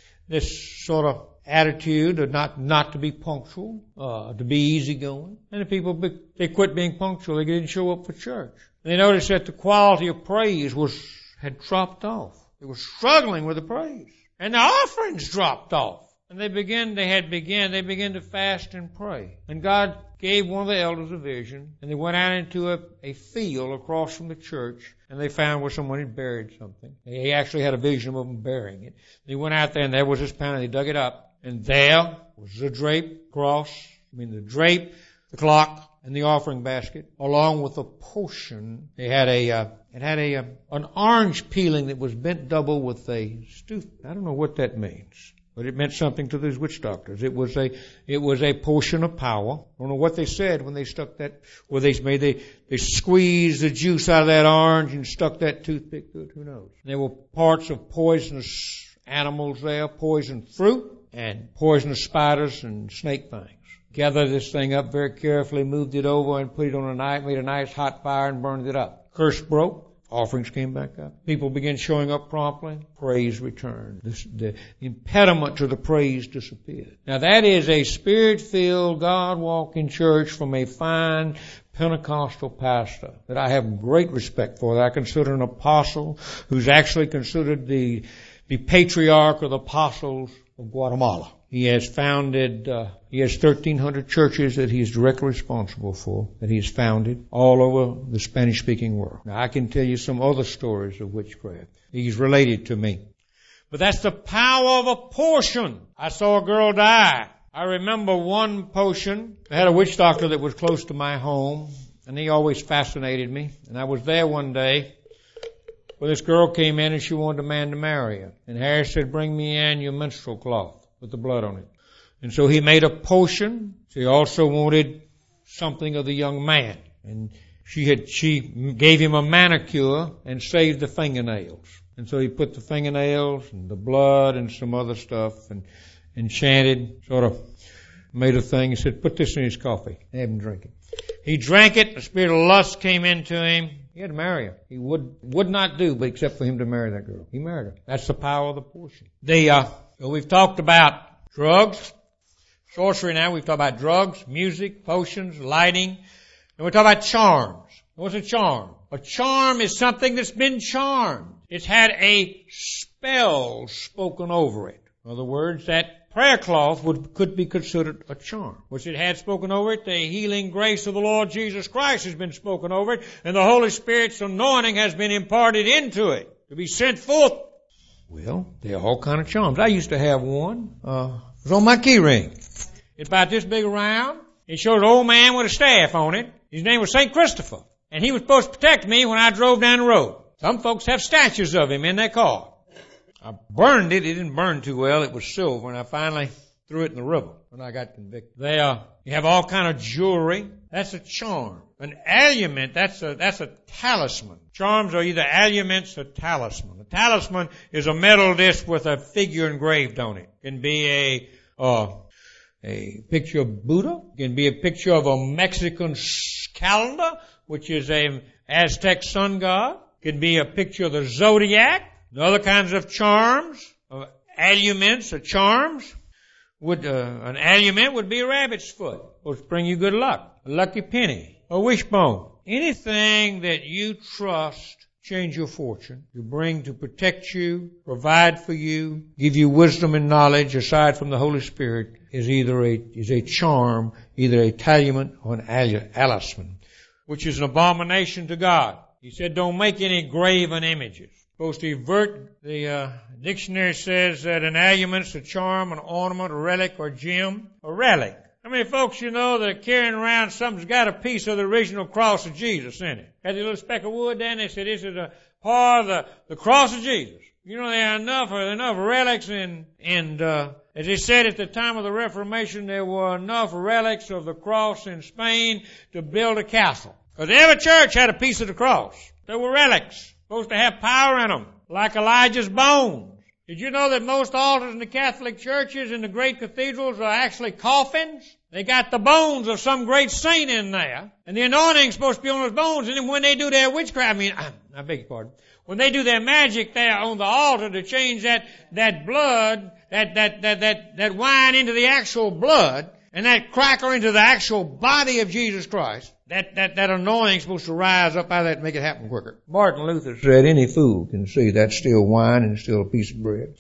This sort of attitude of not, not to be punctual, uh, to be easygoing. And the people, they quit being punctual. They didn't show up for church. And they noticed that the quality of praise was, had dropped off. They were struggling with the praise. And the offerings dropped off. And they began, they had began, they began to fast and pray. And God gave one of the elders a vision, and they went out into a, a field across from the church, and they found where someone had buried something. He actually had a vision of them burying it. They went out there, and there was this panel. They dug it up, and there was the drape, cross, I mean the drape, the clock, and the offering basket, along with a potion. They had a, uh, it had a, uh, an orange peeling that was bent double with a stoof. I don't know what that means. But it meant something to these witch doctors. It was a, it was a potion of power. I don't know what they said when they stuck that, where they made, they, they squeezed the juice out of that orange and stuck that toothpick through it. Who knows? There were parts of poisonous animals there, poison fruit, and poisonous spiders and snake fangs. Gathered this thing up very carefully, moved it over and put it on a knife, made a nice hot fire and burned it up. Curse broke. Offerings came back up. People began showing up promptly. Praise returned. The, the impediment to the praise disappeared. Now that is a spirit-filled, God-walking church from a fine Pentecostal pastor that I have great respect for, that I consider an apostle, who's actually considered the, the patriarch of the apostles of Guatemala. He has founded, uh, he has thirteen hundred churches that he is directly responsible for, that he has founded all over the Spanish-speaking world. Now, I can tell you some other stories of witchcraft. He's related to me. But that's the power of a potion. I saw a girl die. I remember one potion. I had a witch doctor that was close to my home, and he always fascinated me. And I was there one day. Well, this girl came in and she wanted a man to marry her. And Harry said, bring me in your menstrual cloth with the blood on it. And so he made a potion. She also wanted something of the young man. And she had, she gave him a manicure and saved the fingernails. And so he put the fingernails and the blood and some other stuff and enchanted, sort of made a thing. He said, put this in his coffee. Have him drink it. He drank it. The spirit of lust came into him. He had to marry her. He would, would not do, but except for him to marry that girl. He married her. That's the power of the potion. The, uh, we've talked about drugs, sorcery now. We've talked about drugs, music, potions, lighting. And we talk about charms. What's a charm? A charm is something that's been charmed. It's had a spell spoken over it. In other words, that prayer cloth would, could be considered a charm. Which it had spoken over it. The healing grace of the Lord Jesus Christ has been spoken over it. And the Holy Spirit's anointing has been imparted into it to be sent forth. Well, there are all kind of charms. I used to have one. Uh, it was on my key ring. It's about this big around. It showed an old man with a staff on it. His name was Saint Christopher. And he was supposed to protect me when I drove down the road. Some folks have statues of him in their car. I burned it. It didn't burn too well. It was silver, and I finally threw it in the river when I got convicted. They, uh, you have all kind of jewelry. That's a charm. An allument, that's a, that's a talisman. Charms are either alluments or talisman. A talisman is a metal disc with a figure engraved on it. It can be a, uh, a picture of Buddha. It can be a picture of a Mexican calendar, which is a Aztec sun god. It can be a picture of the zodiac. And other kinds of charms, uh, alluments or charms. Would uh, an allument would be a rabbit's foot, which bring you good luck. A lucky penny, a wishbone, anything that you trust, change your fortune. You bring to protect you, provide for you, give you wisdom and knowledge. Aside from the Holy Spirit, is either a is a charm, either a talisman or an talisman, which is an abomination to God. He said, don't make any graven images. Supposed to avert, the uh, dictionary says that an allument's a charm, an ornament, a relic, or gem, a relic. How many folks you know that are carrying around something's got a piece of the original cross of Jesus in it? Had a little speck of wood there, and they said this is a part of the, the cross of Jesus. You know, there are enough, there are enough relics, and, and uh, as they said at the time of the Reformation, there were enough relics of the cross in Spain to build a castle. Because every church had a piece of the cross. They were relics, supposed to have power in them, like Elijah's bones. Did you know that most altars in the Catholic churches and the great cathedrals are actually coffins? They got the bones of some great saint in there, and the anointing's supposed to be on those bones, and then when they do their witchcraft, I mean, I beg your pardon, when they do their magic there on the altar to change that, that blood, that, that, that, that, that wine into the actual blood, and that cracker into the actual body of Jesus Christ, that, that, that anointing's supposed to rise up out of that and make it happen quicker. Martin Luther said any fool can see that's still wine and still a piece of bread.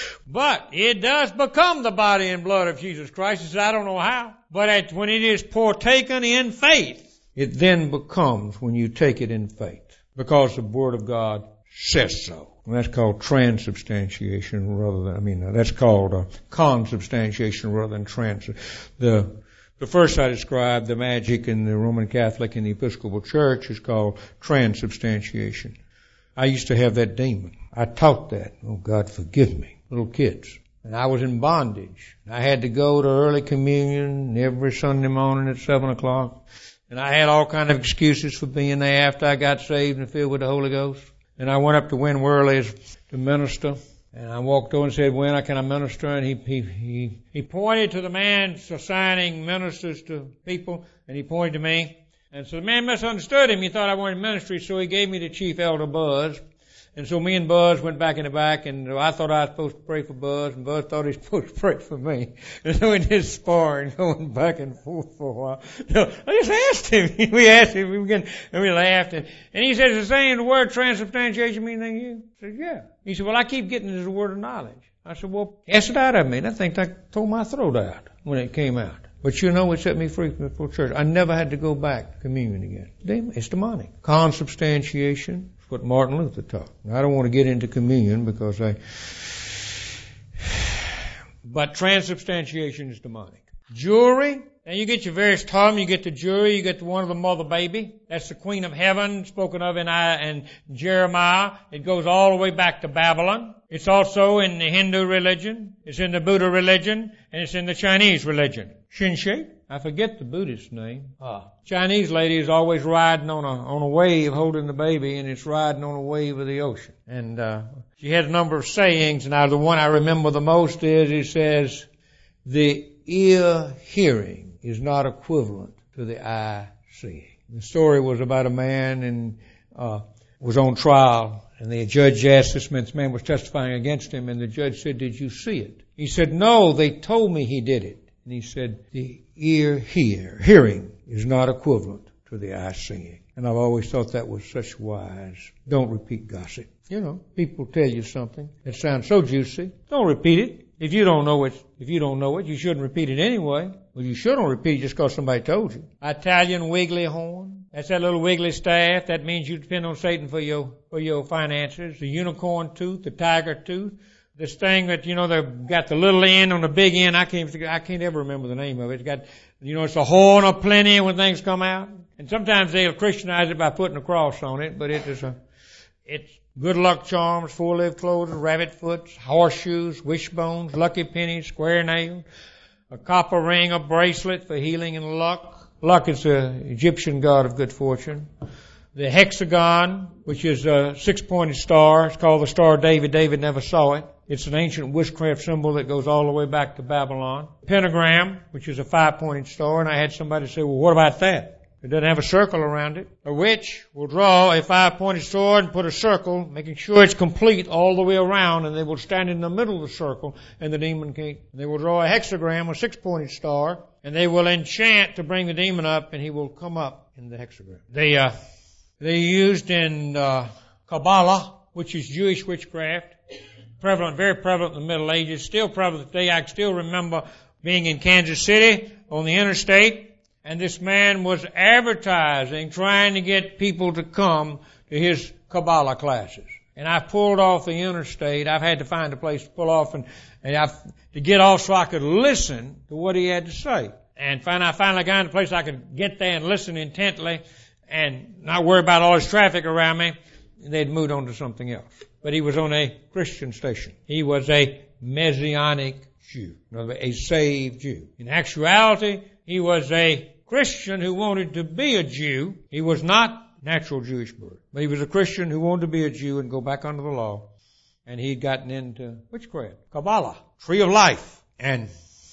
But it does become the body and blood of Jesus Christ. He said, I don't know how. But when it is partaken in faith, it then becomes when you take it in faith. Because the Word of God says so. And that's called transubstantiation rather than, I mean, that's called uh, consubstantiation rather than trans. The, the first I described, the magic in the Roman Catholic and the Episcopal Church, is called transubstantiation. I used to have that demon. I taught that. Oh, God forgive me. Little kids. And I was in bondage. I had to go to early communion every Sunday morning at seven o'clock. And I had all kind of excuses for being there after I got saved and filled with the Holy Ghost. And I went up to Win Worley's to minister. And I walked over and said, Win, can I minister? And he, he, he, he pointed to the man assigning ministers to people. And he pointed to me. And so the man misunderstood him. He thought I wanted ministry, so he gave me the chief elder, Buzz. And so me and Buzz went back in the back, and I thought I was supposed to pray for Buzz, and Buzz thought he was supposed to pray for me. And so we did sparring, going back and forth for a while. So I just asked him. We asked him, we began, and we laughed. And, and he said, is the saying the word transubstantiation mean anything to you? I said, yeah. He said, well, I keep getting this word of knowledge. I said, well, cast it out of me. And I think I tore my throat out when it came out. But you know, it set me free from the full church. I never had to go back to communion again. It's demonic. Consubstantiation. What Martin Luther taught. I don't want to get into communion because I, but transubstantiation is demonic. Jewelry, and you get your various terms. You get the jewelry, you get the one of the mother baby. That's the queen of heaven spoken of in I and Jeremiah. It goes all the way back to Babylon. It's also in the Hindu religion. It's in the Buddha religion, and it's in the Chinese religion. Shinsei. I forget the Buddhist name. Ah. Chinese lady is always riding on a on a wave holding the baby, and it's riding on a wave of the ocean. And uh she has a number of sayings, and I, the one I remember the most is, it says, the ear hearing is not equivalent to the eye seeing. The story was about a man and uh was on trial, and the judge asked this man, this man was testifying against him, and the judge said, did you see it? He said, no, they told me he did it. And he said, the ear hear, hearing is not equivalent to the eye seeing. And I've always thought that was such wise. Don't repeat gossip. You know, people tell you something that sounds so juicy. Don't repeat it. If you don't know it, if you don't know it, you shouldn't repeat it anyway. Well, you shouldn't repeat it just because somebody told you. Italian wiggly horn. That's that little wiggly staff. That means you depend on Satan for your, for your finances. The unicorn tooth, the tiger tooth. This thing that, you know, they've got the little end on the big end. I can't, I can't ever remember the name of it. It's got, you know, it's a horn of plenty when things come out. And sometimes they'll Christianize it by putting a cross on it, but it is a, it's good luck charms, four-leaf clover, rabbit foots, horseshoes, wishbones, lucky pennies, square nails, a copper ring, a bracelet for healing and luck. Luck is the Egyptian god of good fortune. The hexagon, which is a six-pointed star. It's called the Star of David. David never saw it. It's an ancient witchcraft symbol that goes all the way back to Babylon. Pentagram, which is a five-pointed star. And I had somebody say, well, what about that? It doesn't have a circle around it. A witch will draw a five-pointed sword and put a circle, making sure it's complete all the way around, and they will stand in the middle of the circle, and the demon can't. They will draw a hexagram, a six-pointed star, and they will enchant to bring the demon up, and he will come up in the hexagram. They, uh, they used in, uh, Kabbalah, which is Jewish witchcraft. Prevalent, very prevalent in the Middle Ages, still prevalent today. I can still remember being in Kansas City on the interstate, and this man was advertising, trying to get people to come to his Kabbalah classes. And I pulled off the interstate. I've had to find a place to pull off and, and I've, to get off so I could listen to what he had to say. And finally, I finally got in a place I could get there and listen intently and not worry about all this traffic around me. And they'd moved on to something else. But he was on a Christian station. He was a Messianic Jew, a saved Jew. In actuality, he was a Christian who wanted to be a Jew. He was not natural Jewish birth. But he was a Christian who wanted to be a Jew and go back under the law. And he'd gotten into witchcraft, Kabbalah, tree of life, and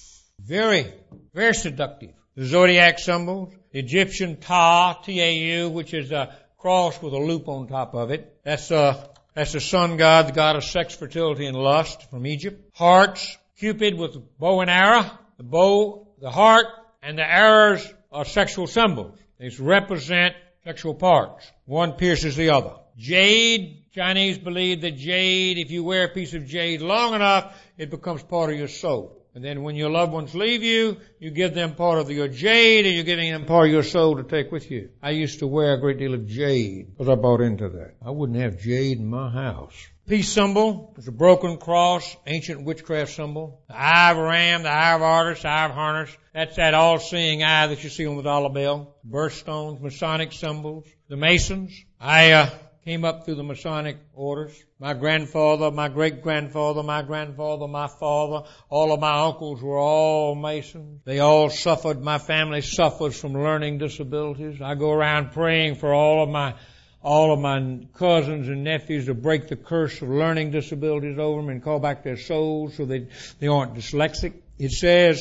very, very seductive. The zodiac symbols, the Egyptian Ta, T A U, which is a cross with a loop on top of it. That's uh, that's the sun god, the god of sex, fertility, and lust from Egypt. Hearts, Cupid with the bow and arrow. The bow, the heart, and the arrows are sexual symbols. These represent sexual parts. One pierces the other. Jade, Chinese believe that jade, if you wear a piece of jade long enough, it becomes part of your soul. And then when your loved ones leave you, you give them part of your jade, and you're giving them part of your soul to take with you. I used to wear a great deal of jade because I bought into that. I wouldn't have jade in my house. Peace symbol is a broken cross, ancient witchcraft symbol. The eye of Ram, the eye of Argus, the eye of Harness. That's that all-seeing eye that you see on the dollar bill. Birthstones, Masonic symbols. The Masons. I uh, came up through the Masonic orders. My grandfather, my great-grandfather, my grandfather, my father, all of my uncles were all Masons. They all suffered. My family suffers from learning disabilities. I go around praying for all of my all of my cousins and nephews to break the curse of learning disabilities over them and call back their souls so they, they aren't dyslexic. It says,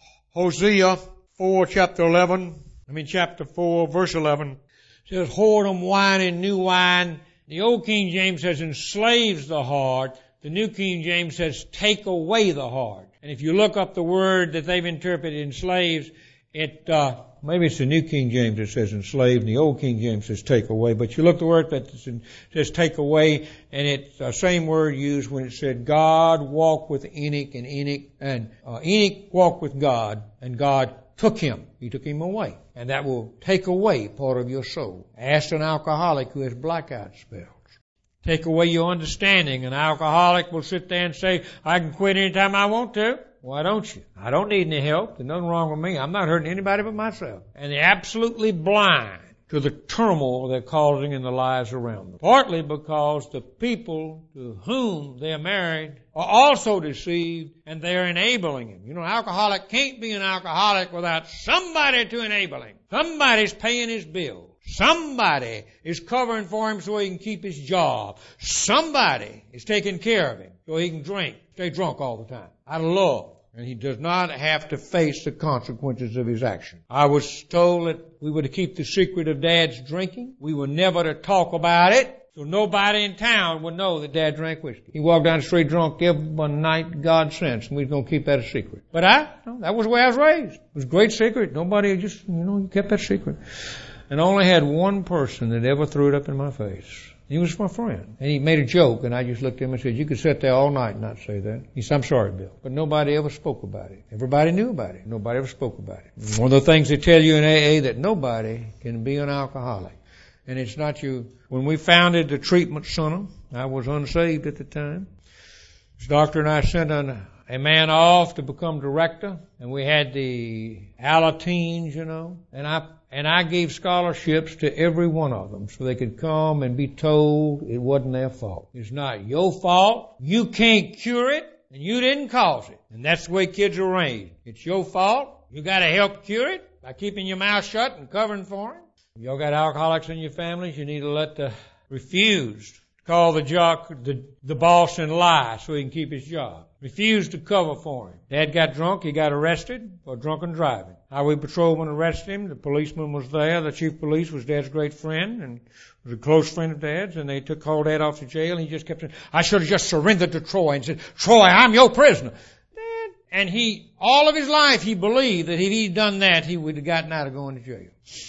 Hosea four, chapter eleven, I mean chapter four, verse eleven, says, whoredom, wine, and new wine. The old King James says, enslaves the heart. The New King James says, take away the heart. And if you look up the word that they've interpreted enslaves, it, uh, maybe it's the New King James that says enslave, and the Old King James says take away. But you look at the word that says take away, and it's the same word used when it said God walked with Enoch, and Enoch, and uh, Enoch walked with God, and God took him. He took him away. And that will take away part of your soul. Ask an alcoholic who has blackout spells. Take away your understanding. An alcoholic will sit there and say, I can quit anytime I want to. Why don't you? I don't need any help. There's nothing wrong with me. I'm not hurting anybody but myself. And they're absolutely blind to the turmoil they're causing in the lives around them. Partly because the people to whom they're married are also deceived, and they're enabling him. You know, an alcoholic can't be an alcoholic without somebody to enable him. Somebody's paying his bills. Somebody is covering for him so he can keep his job. Somebody is taking care of him so he can drink, stay drunk all the time, out of love. And he does not have to face the consequences of his action. I was told that we were to keep the secret of Dad's drinking. We were never to talk about it, so nobody in town would know that Dad drank whiskey. He walked down the street drunk every night God sent, and we were going to keep that a secret. But I, no, that was the way I was raised. It was a great secret. Nobody just, you know, kept that secret. And I only had one person that ever threw it up in my face. He was my friend. And he made a joke, and I just looked at him and said, you could sit there all night and not say that. He said, I'm sorry, Bill. But nobody ever spoke about it. Everybody knew about it. Nobody ever spoke about it. One of the things they tell you in A A that nobody can be an alcoholic. And it's not you. When we founded the treatment center, I was unsaved at the time. This doctor and I sent an, a man off to become director, and we had the Alateens, you know, and I And I gave scholarships to every one of them so they could come and be told it wasn't their fault. It's not your fault. You can't cure it, and you didn't cause it. And that's the way kids are raised. It's your fault. You got to help cure it by keeping your mouth shut and covering for him. If y'all got alcoholics in your families, you need to let the refuse call the jock, the, the boss and lie so he can keep his job. Refused to cover for him. Dad got drunk. He got arrested for drunken driving. Highway patrolman arrested him. The policeman was there. The chief of police was Dad's great friend and was a close friend of Dad's. And they took called Dad off to jail. And he just kept saying, I should have just surrendered to Troy and said, Troy, I'm your prisoner. Dad. And he, all of his life, he believed that if he'd done that, he would have gotten out of going to jail.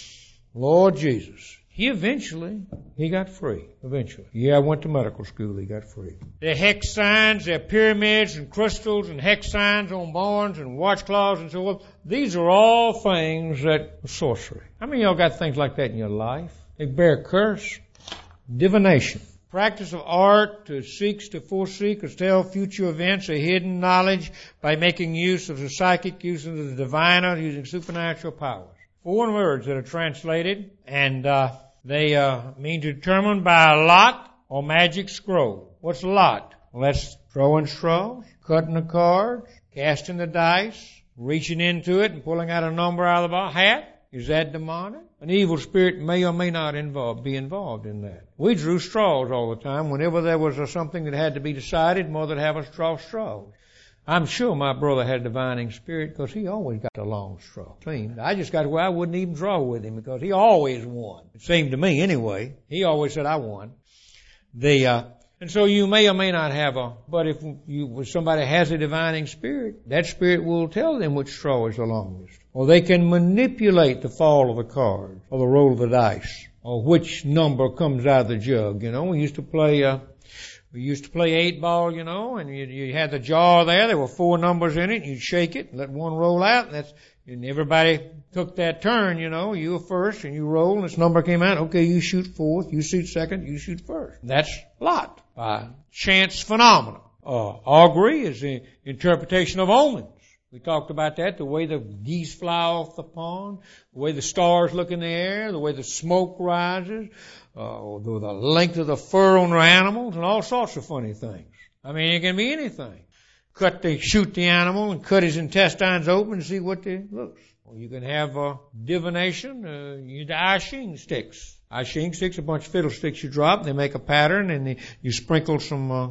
Lord Jesus. He eventually, he got free, eventually. Yeah, I went to medical school, he got free. There are hex signs, there are pyramids and crystals and hex signs on barns and watchcloths and so on. These are all things that are sorcery. How many of y'all got things like that in your life? They bear curse. Divination. Practice of art to seeks to foresee or tell future events or hidden knowledge by making use of the psychic, using the diviner, using supernatural powers. Four words that are translated, and uh, they uh, mean to determine by a lot or magic scroll. What's a lot? Well, that's throwing straws, cutting the cards, casting the dice, reaching into it and pulling out a number out of the hat. Is that demonic? An evil spirit may or may not involve, be involved in that. We drew straws all the time. Whenever there was a, something that had to be decided, Mother would have us draw straws. I'm sure my brother had a divining spirit because he always got a long straw. Seemed. I just got to where I wouldn't even draw with him because he always won. It seemed to me anyway. He always said I won. The, uh, and so you may or may not have a, but if you, if somebody has a divining spirit, that spirit will tell them which straw is the longest. Or they can manipulate the fall of the card or the roll of the dice or which number comes out of the jug. You know, we used to play, uh, we used to play eight ball, you know, and you, you had the jar there. There were four numbers in it. You'd shake it, let one roll out, and that's, and everybody took that turn, you know. You were first, and you roll, and this number came out. Okay, you shoot fourth, you shoot second, you shoot first. That's lot by chance phenomena. Uh, augury is the interpretation of omens. We talked about that, the way the geese fly off the pond, the way the stars look in the air, the way the smoke rises, uh, the, the length of the fur on the animals, and all sorts of funny things. I mean, it can be anything. Cut the, shoot the animal and cut his intestines open and see what it looks. Or you can have uh, divination, uh, you the I Ching sticks. I Ching sticks, a bunch of fiddlesticks you drop, they make a pattern, and they, you sprinkle some uh,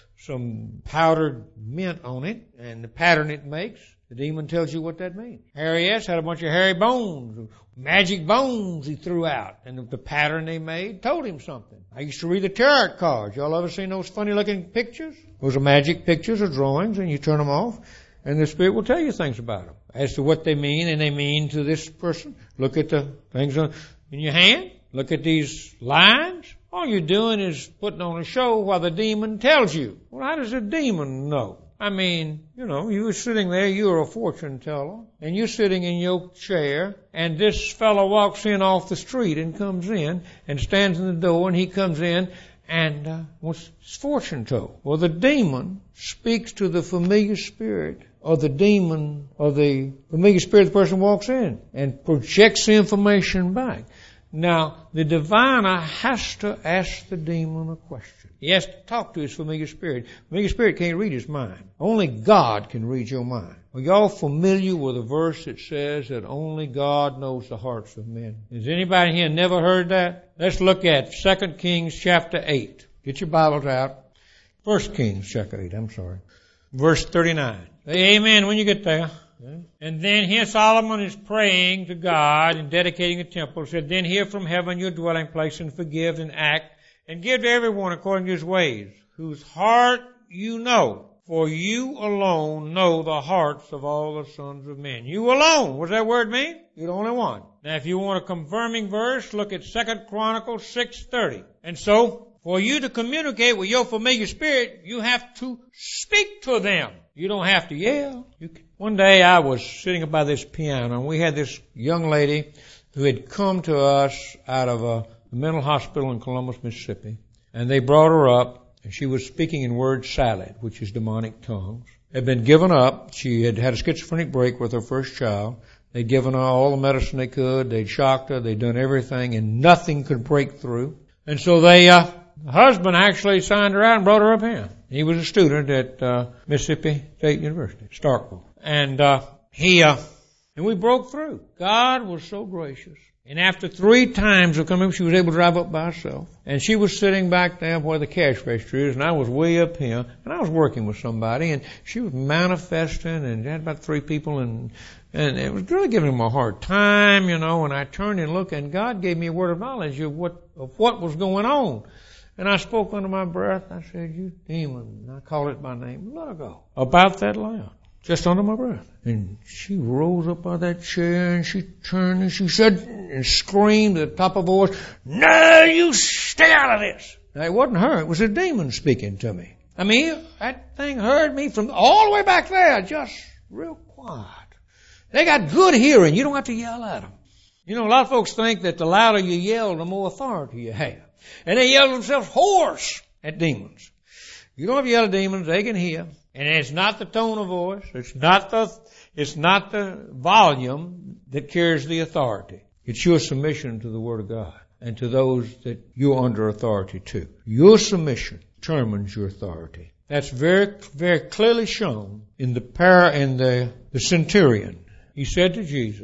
some powdered mint on it, and the pattern it makes, the demon tells you what that means. Harry S. had a bunch of hairy bones, magic bones he threw out, and the pattern they made told him something. I used to read the tarot cards. Y'all ever seen those funny looking pictures? Those are magic pictures or drawings, and you turn them off, and the spirit will tell you things about them as to what they mean, and they mean to this person. Look at the things in your hand. Look at these lines. All you're doing is putting on a show while the demon tells you. Well, how does a demon know? I mean, you know, you were sitting there, you're a fortune teller, and you're sitting in your chair, and this fellow walks in off the street and comes in and stands in the door, and he comes in and uh, wants his fortune told. Well, the demon speaks to the familiar spirit of the demon, or the familiar spirit the person walks in, and projects the information back. Now, the diviner has to ask the demon a question. He has to talk to his familiar spirit. Familiar spirit can't read his mind. Only God can read your mind. Are y'all familiar with a verse that says that only God knows the hearts of men? Has anybody here never heard that? Let's look at Second Kings chapter eight. Get your Bibles out. First Kings chapter eight, I'm sorry. Verse thirty-nine. Say amen when you get there. And then here Solomon is praying to God and dedicating a temple. He said, then hear from heaven your dwelling place and forgive and act and give to everyone according to his ways, whose heart you know. For you alone know the hearts of all the sons of men. You alone. What does that word mean? You're the only one. Now if you want a confirming verse, look at Second Chronicles six thirty. And so, for you to communicate with your familiar spirit, you have to speak to them. You don't have to yell. You can. One day I was sitting by this piano, and we had this young lady who had come to us out of a mental hospital in Columbus, Mississippi. And they brought her up, and she was speaking in word salad, which is demonic tongues. Had been given up. She had had a schizophrenic break with her first child. They'd given her all the medicine they could. They'd shocked her. They'd done everything, and nothing could break through. And so they, uh, the husband actually signed her out and brought her up here. He was a student at uh, Mississippi State University, Starkville. And uh, he, uh, and we broke through. God was so gracious. And after three times of coming, she was able to drive up by herself. And she was sitting back there where the cash register is, and I was way up here. And I was working with somebody, and she was manifesting, and had about three people, and and it was really giving them a hard time, you know. And I turned and looked, and God gave me a word of knowledge of what of what was going on. And I spoke under my breath. I said, you demon. And I called it by name. Let her go. About that loud. Just under my breath. And she rose up out of that chair, and she turned, and she said, and screamed at the top of her voice, no, you stay out of this. Now, it wasn't her. It was a demon speaking to me. I mean, that thing heard me from all the way back there, just real quiet. They got good hearing. You don't have to yell at them. You know, a lot of folks think that the louder you yell, the more authority you have. And they yell themselves hoarse at demons. You don't have to yell at demons. They can hear. And it's not the tone of voice. It's not the, it's not the volume that carries the authority. It's your submission to the Word of God and to those that you're under authority to. Your submission determines your authority. That's very, very clearly shown in the para, in the, the centurion. He said to Jesus,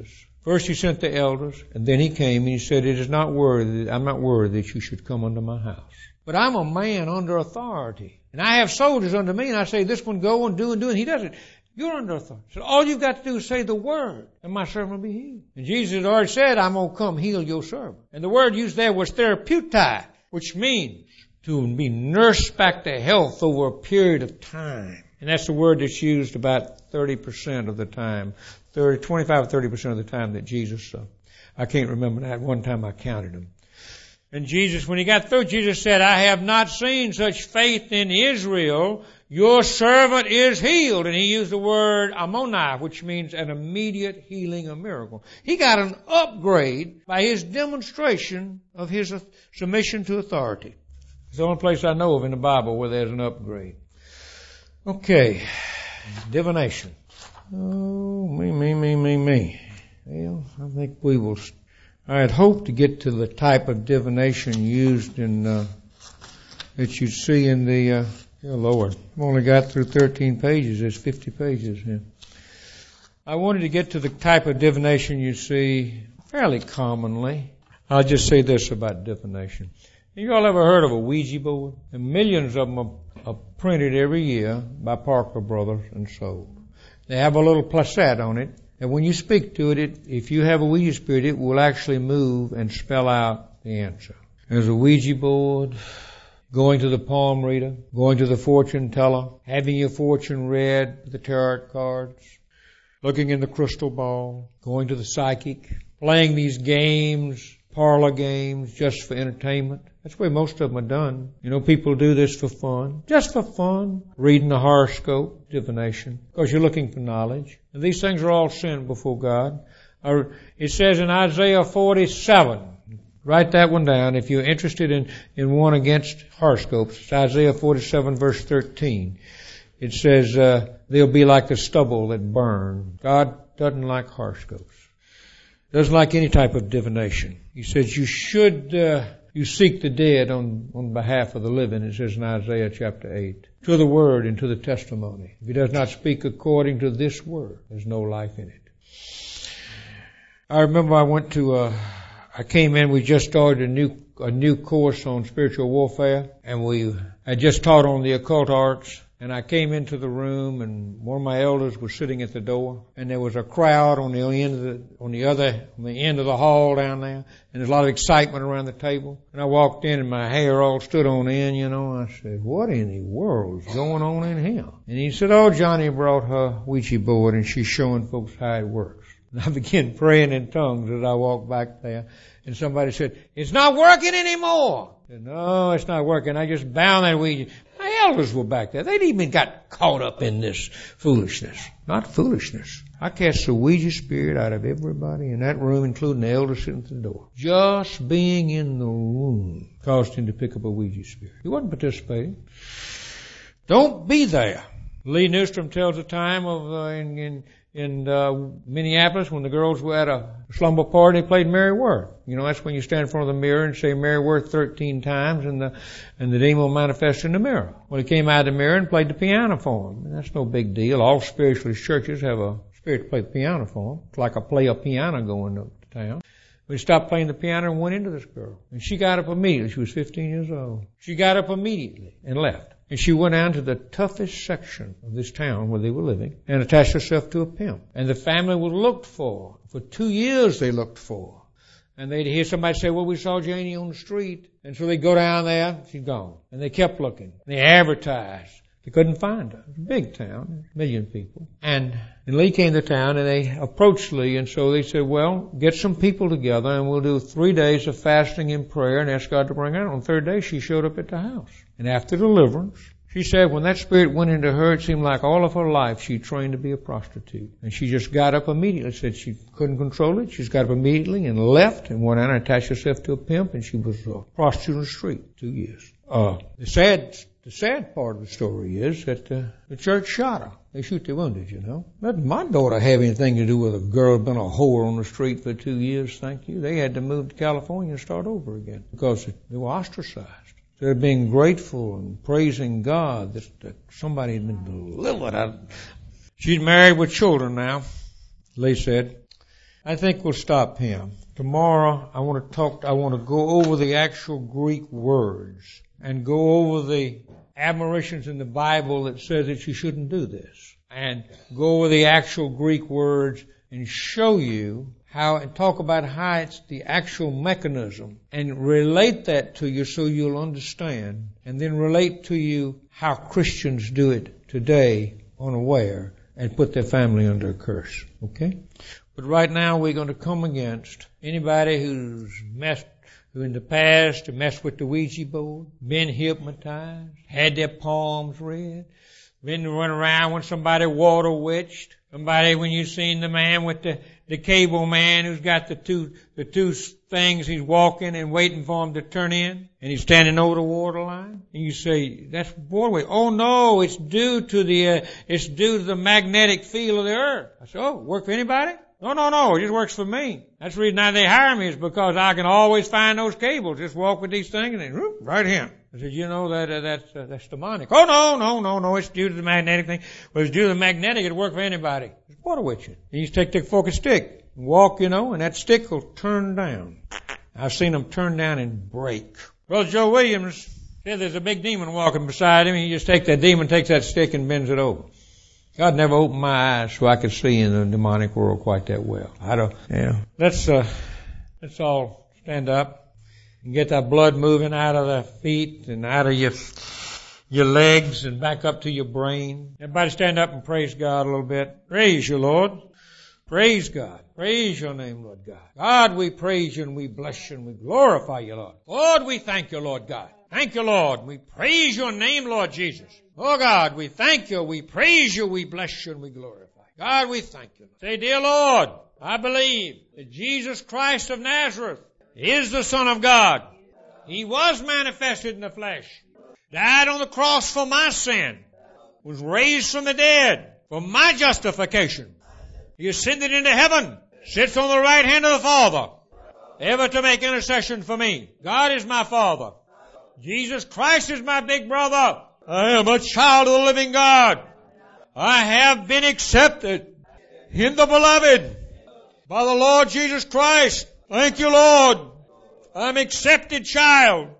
First he sent the elders, and then he came and he said, it is not worthy, I'm not worthy that you should come unto my house. But I'm a man under authority. And I have soldiers under me, and I say, this one go and do and do, and he does it. You're under authority. So all you've got to do is say the word, and my servant will be healed. And Jesus had already said, I'm going to come heal your servant. And the word used there was therapeutai, which means to be nursed back to health over a period of time. And that's the word that's used about thirty percent of the time, thirty, twenty-five or thirty percent of the time that Jesus, uh, I can't remember that. One time I counted them. And Jesus, when he got through, Jesus said, I have not seen such faith in Israel. Your servant is healed. And he used the word amonai, which means an immediate healing, a miracle. He got an upgrade by his demonstration of his submission to authority. It's the only place I know of in the Bible where there's an upgrade. Okay, divination. Oh, me, me, me, me, me. Well, I think we will. I had hoped to get to the type of divination used in uh, that you see in the. Uh, oh Lord, I've only got through thirteen pages. There's fifty pages here. I wanted to get to the type of divination you see fairly commonly. I'll just say this about divination. You all ever heard of a Ouija board? And millions of them are, are printed every year by Parker Brothers and sold. They have a little placette on it, and when you speak to it, it, if you have a Ouija spirit, it will actually move and spell out the answer. There's a Ouija board, going to the palm reader, going to the fortune teller, having your fortune read with the tarot cards, looking in the crystal ball, going to the psychic, playing these games, parlor games, just for entertainment. That's the way most of them are done. You know, people do this for fun, just for fun. Reading the horoscope, divination, because you're looking for knowledge. And these things are all sin before God. It says in Isaiah forty-seven, write that one down if you're interested in, in one against horoscopes. It's Isaiah forty-seven verse thirteen. It says, uh, they'll be like the stubble that burn. God doesn't like horoscopes. Doesn't like any type of divination. He says you should, uh, you seek the dead on, on behalf of the living, it says in Isaiah chapter eight. To the word and to the testimony. If he does not speak according to this word, there's no life in it. I remember I went to, uh, I came in, we just started a new, a new course on spiritual warfare, and we had just taught on the occult arts. And I came into the room, and one of my elders was sitting at the door, and there was a crowd on the end of the, on the other, on the end of the hall down there, and there's a lot of excitement around the table. And I walked in, and my hair all stood on end, you know. And I said, "What in the world is going on in here?" And he said, "Oh, Johnny brought her Ouija board, and she's showing folks how it works." And I began praying in tongues as I walked back there, and somebody said, "It's not working anymore." I said, "No, it's not working. I just bound that Ouija." My elders were back there. They'd even got caught up in this foolishness. Not foolishness. I cast the Ouija spirit out of everybody in that room, including the elders sitting at the door. Just being in the room caused him to pick up a Ouija spirit. He wasn't participating. Don't be there. Lee Newstrom tells the time of uh, in, in in uh, Minneapolis when the girls were at a slumber party, they played Mary Worth. You know, that's when you stand in front of the mirror and say Mary Worth thirteen times, and the and the demon will manifest in the mirror. Well, he came out of the mirror and played the piano for him. And that's no big deal. All spiritualist churches have a spirit to play the piano for them. It's like a play a piano going up to town. We stopped playing the piano and went into this girl. And she got up immediately. She was fifteen years old. She got up immediately and left. And she went down to the toughest section of this town where they were living and attached herself to a pimp. And the family was looked for. For two years they looked for. And they'd hear somebody say, "Well, we saw Janie on the street." And so they'd go down there. She's gone. And they kept looking. They advertised. They couldn't find her. It was a big town, a million people. And, and Lee came to town, and they approached Lee, and so they said, "Well, get some people together, and we'll do three days of fasting and prayer and ask God to bring her out." On the third day, she showed up at the house. And after deliverance, she said when that spirit went into her, it seemed like all of her life she trained to be a prostitute. And she just got up immediately. Said she couldn't control it. She just got up immediately and left and went out and attached herself to a pimp, and she was a prostitute on the street two years. Uh, the sad The sad part of the story is that uh, the church shot her. They shoot their wounded, you know. But my daughter have anything to do with a girl who'd been a whore on the street for two years, thank you. They had to move to California and start over again because they were ostracized. They're being grateful and praising God that, that somebody had been delivered. She's married with children now, Lee said. I think we'll stop him. Tomorrow, I want to talk, I want to go over the actual Greek words and go over the admonitions in the Bible that says that you shouldn't do this, and go over the actual Greek words and show you how, and talk about how it's the actual mechanism, and relate that to you so you'll understand, and then relate to you how Christians do it today unaware and put their family under a curse. Okay? But right now we're going to come against anybody who's messed, who in the past messed with the Ouija board, been hypnotized, had their palms read, been to run around when somebody water witched, somebody when you seen the man with the, the cable man who's got the two, the two things, he's walking and waiting for him to turn in, and he's standing over the water line, and you say, that's waterway. Oh no, it's due to the, uh, it's due to the magnetic field of the earth. I said, oh, work for anybody? No, no, no, it just works for me. That's the reason why they hire me, is because I can always find those cables. Just walk with these things and then, whoop, right here. I said, you know, that, uh, that's, uh, that's demonic. Oh, no, no, no, no, it's due to the magnetic thing. Well, it's due to the magnetic, it'll work for anybody. It's water witching. You just take the fork stick and walk, you know, and that stick will turn down. I've seen them turn down and break. Brother Joe Williams said there's a big demon walking beside him. He just takes that demon, takes that stick and bends it over. God never opened my eyes so I could see in the demonic world quite that well. I don't, yeah. Let's, uh, let's all stand up and get that blood moving out of the feet and out of your, your legs and back up to your brain. Everybody stand up and praise God a little bit. Praise you, Lord. Praise God. Praise your name, Lord God. God, we praise you and we bless you and we glorify you, Lord. Lord, we thank you, Lord God. Thank you, Lord. We praise your name, Lord Jesus. Oh God, we thank you, we praise you, we bless you, and we glorify. God, we thank you. Say, dear Lord, I believe that Jesus Christ of Nazareth is the Son of God. He was manifested in the flesh, died on the cross for my sin, was raised from the dead for my justification. He ascended into heaven, sits on the right hand of the Father, ever to make intercession for me. God is my Father. Jesus Christ is my big brother. I am a child of the living God. I have been accepted in the beloved by the Lord Jesus Christ. Thank you, Lord. I'm accepted child.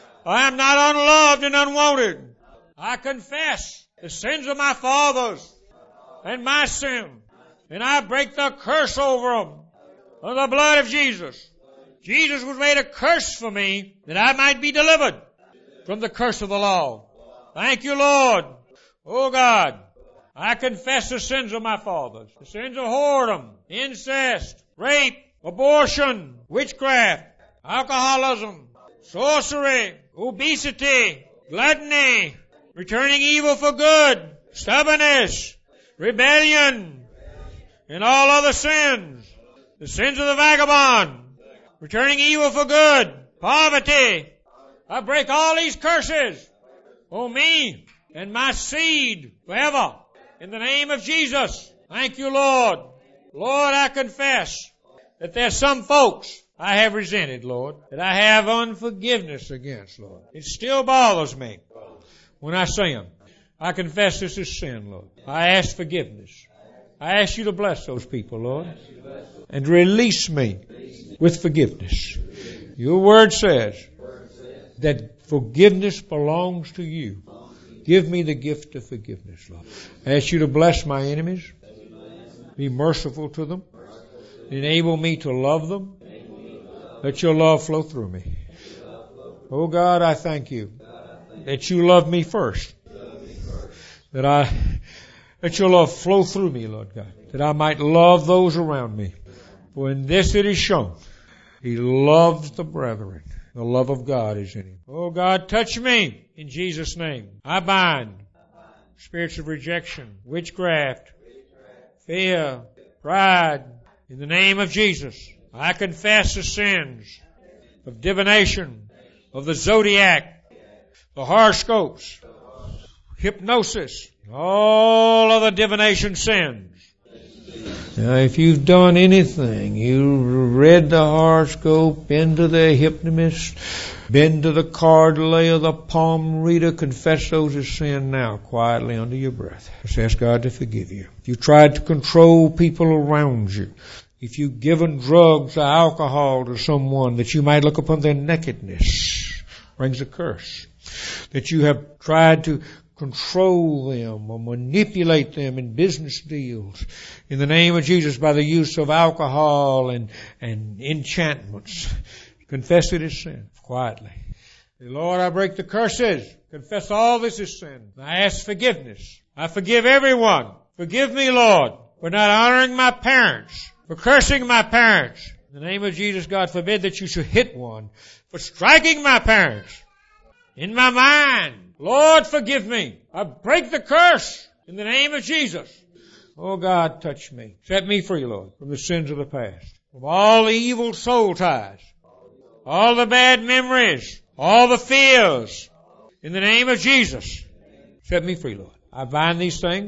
I am not unloved and unwanted. I confess the sins of my fathers and my sin, and I break the curse over them of the blood of Jesus. Jesus was made a curse for me that I might be delivered from the curse of the law. Thank you, Lord. Oh God, I confess the sins of my fathers, the sins of whoredom, incest, rape, abortion, witchcraft, alcoholism, sorcery, obesity, gluttony, returning evil for good, stubbornness, rebellion, and all other sins, the sins of the vagabond, returning evil for good, poverty. I break all these curses. Oh, me and my seed forever. In the name of Jesus. Thank you, Lord. Lord, I confess that there's some folks I have resented, Lord, that I have unforgiveness against, Lord. It still bothers me when I see them. I confess this is sin, Lord. I ask forgiveness. I ask you to bless those people, Lord, and release me with forgiveness. Your word says that forgiveness belongs to you. Give me the gift of forgiveness, Lord. I ask you to bless my enemies. Be merciful to them. Enable me to love them. Let your love flow through me. Oh God, I thank you that you love me first. That I, let your love flow through me, Lord God. That I might love those around me. For in this it is shown, he loves the brethren. The love of God is in him. Oh God, touch me in Jesus' name. I bind spirits of rejection, witchcraft, fear, pride. In the name of Jesus, I confess the sins of divination, of the zodiac, the horoscopes, hypnosis, all other divination sins. Now, if you've done anything, you read the horoscope, been to the hypnotist, been to the card layer, the palm reader, confess those as sin now, quietly under your breath. Just ask God to forgive you. If you tried to control people around you, if you've given drugs or alcohol to someone that you might look upon their nakedness, brings a curse. That you have tried to control them or manipulate them in business deals in the name of Jesus by the use of alcohol and, and enchantments. Confess it as sin quietly. Say, Lord, I break the curses. Confess all this is sin. I ask forgiveness. I forgive everyone. Forgive me, Lord, for not honoring my parents, for cursing my parents. In the name of Jesus, God forbid that you should hit one, for striking my parents. In my mind, Lord, forgive me. I break the curse in the name of Jesus. Oh, God, touch me. Set me free, Lord, from the sins of the past, from all the evil soul ties, all the bad memories, all the fears. In the name of Jesus, set me free, Lord. I bind these things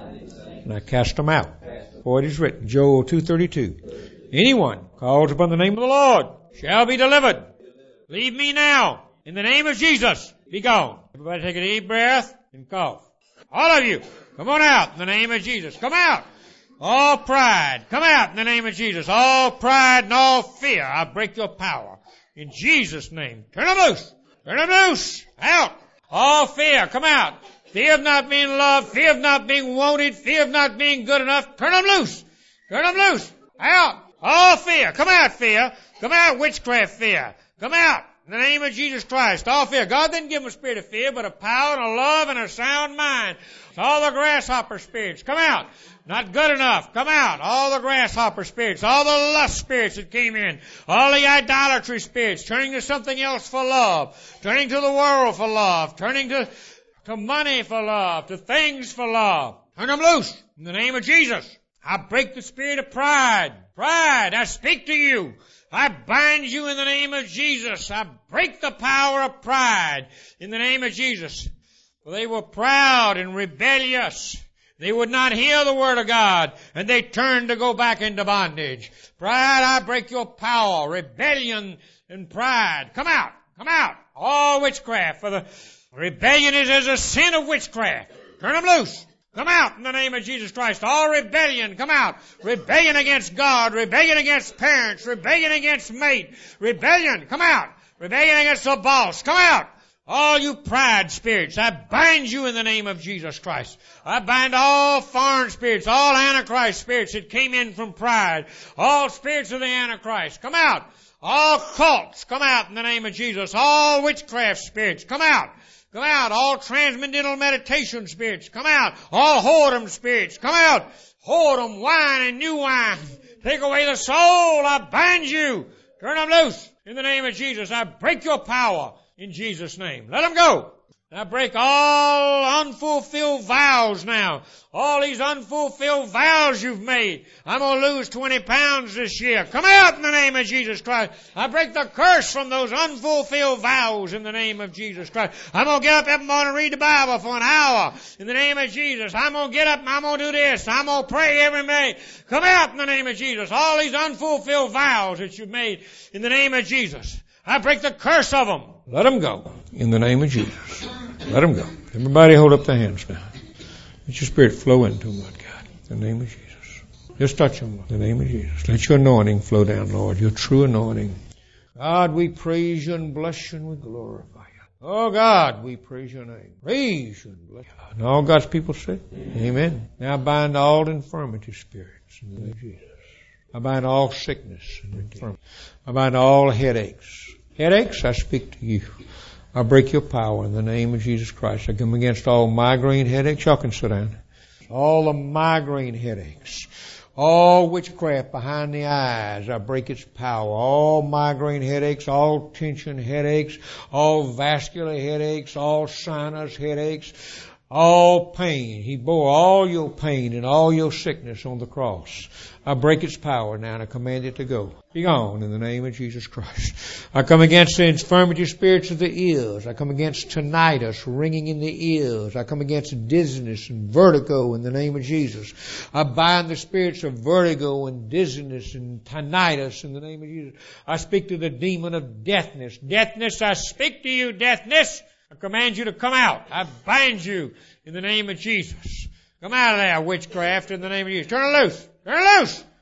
and I cast them out. For it is written, Joel two thirty-two, anyone calls upon the name of the Lord shall be delivered. Leave me now. In the name of Jesus, be gone. Everybody take a deep breath and cough. All of you, come on out in the name of Jesus. Come out. All pride, come out in the name of Jesus. All pride and all fear, I break your power. In Jesus' name, turn them loose. Turn them loose. Out. All fear, come out. Fear of not being loved, fear of not being wanted, fear of not being good enough. Turn them loose. Turn them loose. Out. All fear, come out fear. Come out witchcraft fear. Come out. In the name of Jesus Christ, all fear. God didn't give them a spirit of fear, but a power and a love and a sound mind. All the grasshopper spirits, come out. Not good enough, come out. All the grasshopper spirits, all the lust spirits that came in, all the idolatry spirits, turning to something else for love, turning to the world for love, turning to, to money for love, to things for love. Turn them loose in the name of Jesus. I break the spirit of pride. Pride, I speak to you. I bind you in the name of Jesus. I break the power of pride in the name of Jesus. For they were proud and rebellious. They would not hear the word of God, and they turned to go back into bondage. Pride, I break your power. Rebellion and pride. Come out. Come out. All witchcraft. For the rebellion is as a sin of witchcraft. Turn them loose. Come out in the name of Jesus Christ. All rebellion, come out. Rebellion against God, rebellion against parents, rebellion against mate, rebellion, come out. Rebellion against the boss, come out. All you pride spirits, I bind you in the name of Jesus Christ. I bind all foreign spirits, all Antichrist spirits that came in from pride, all spirits of the Antichrist, come out. All cults, come out in the name of Jesus. All witchcraft spirits, come out. Come out. All transcendental meditation spirits, come out. All whoredom spirits, come out. Whoredom, wine, and new wine. Take away the soul. I bind you. Turn them loose. In the name of Jesus, I break your power. In Jesus' name. Let them go. I break all unfulfilled vows now. All these unfulfilled vows you've made. I'm going to lose twenty pounds this year. Come out in the name of Jesus Christ. I break the curse from those unfulfilled vows in the name of Jesus Christ. I'm going to get up every morning and read the Bible for an hour in the name of Jesus. I'm going to get up and I'm going to do this. I'm going to pray every day. Come out in the name of Jesus. All these unfulfilled vows that you've made in the name of Jesus. I break the curse of them. Let them go in the name of Jesus. Let them go. Everybody hold up their hands now. Let your spirit flow into them, Lord God, in the name of Jesus. Just touch them, Lord, in the name of Jesus. Let your anointing flow down, Lord, your true anointing. God, we praise you and bless you and we glorify you. Oh, God, we praise your name. Praise you and bless you. And all God's people say, Amen. Amen. Now I bind all infirmity spirits in the name of Jesus. I bind all sickness and infirmity. I bind all headaches. Headaches, I speak to you. I break your power in the name of Jesus Christ. I come against all migraine headaches. Y'all can sit down. All the migraine headaches. All witchcraft behind the eyes. I break its power. All migraine headaches, all tension headaches, all vascular headaches, all sinus headaches, all pain. He bore all your pain and all your sickness on the cross. I break its power now and I command it to go. Be gone in the name of Jesus Christ. I come against the infirmity spirits of the ears. I come against tinnitus, ringing in the ears. I come against dizziness and vertigo in the name of Jesus. I bind the spirits of vertigo and dizziness and tinnitus in the name of Jesus. I speak to the demon of deafness. Deafness, I speak to you, deafness. I command you to come out. I bind you in the name of Jesus. Come out of there, witchcraft, in the name of Jesus. Turn it loose. Turn it loose.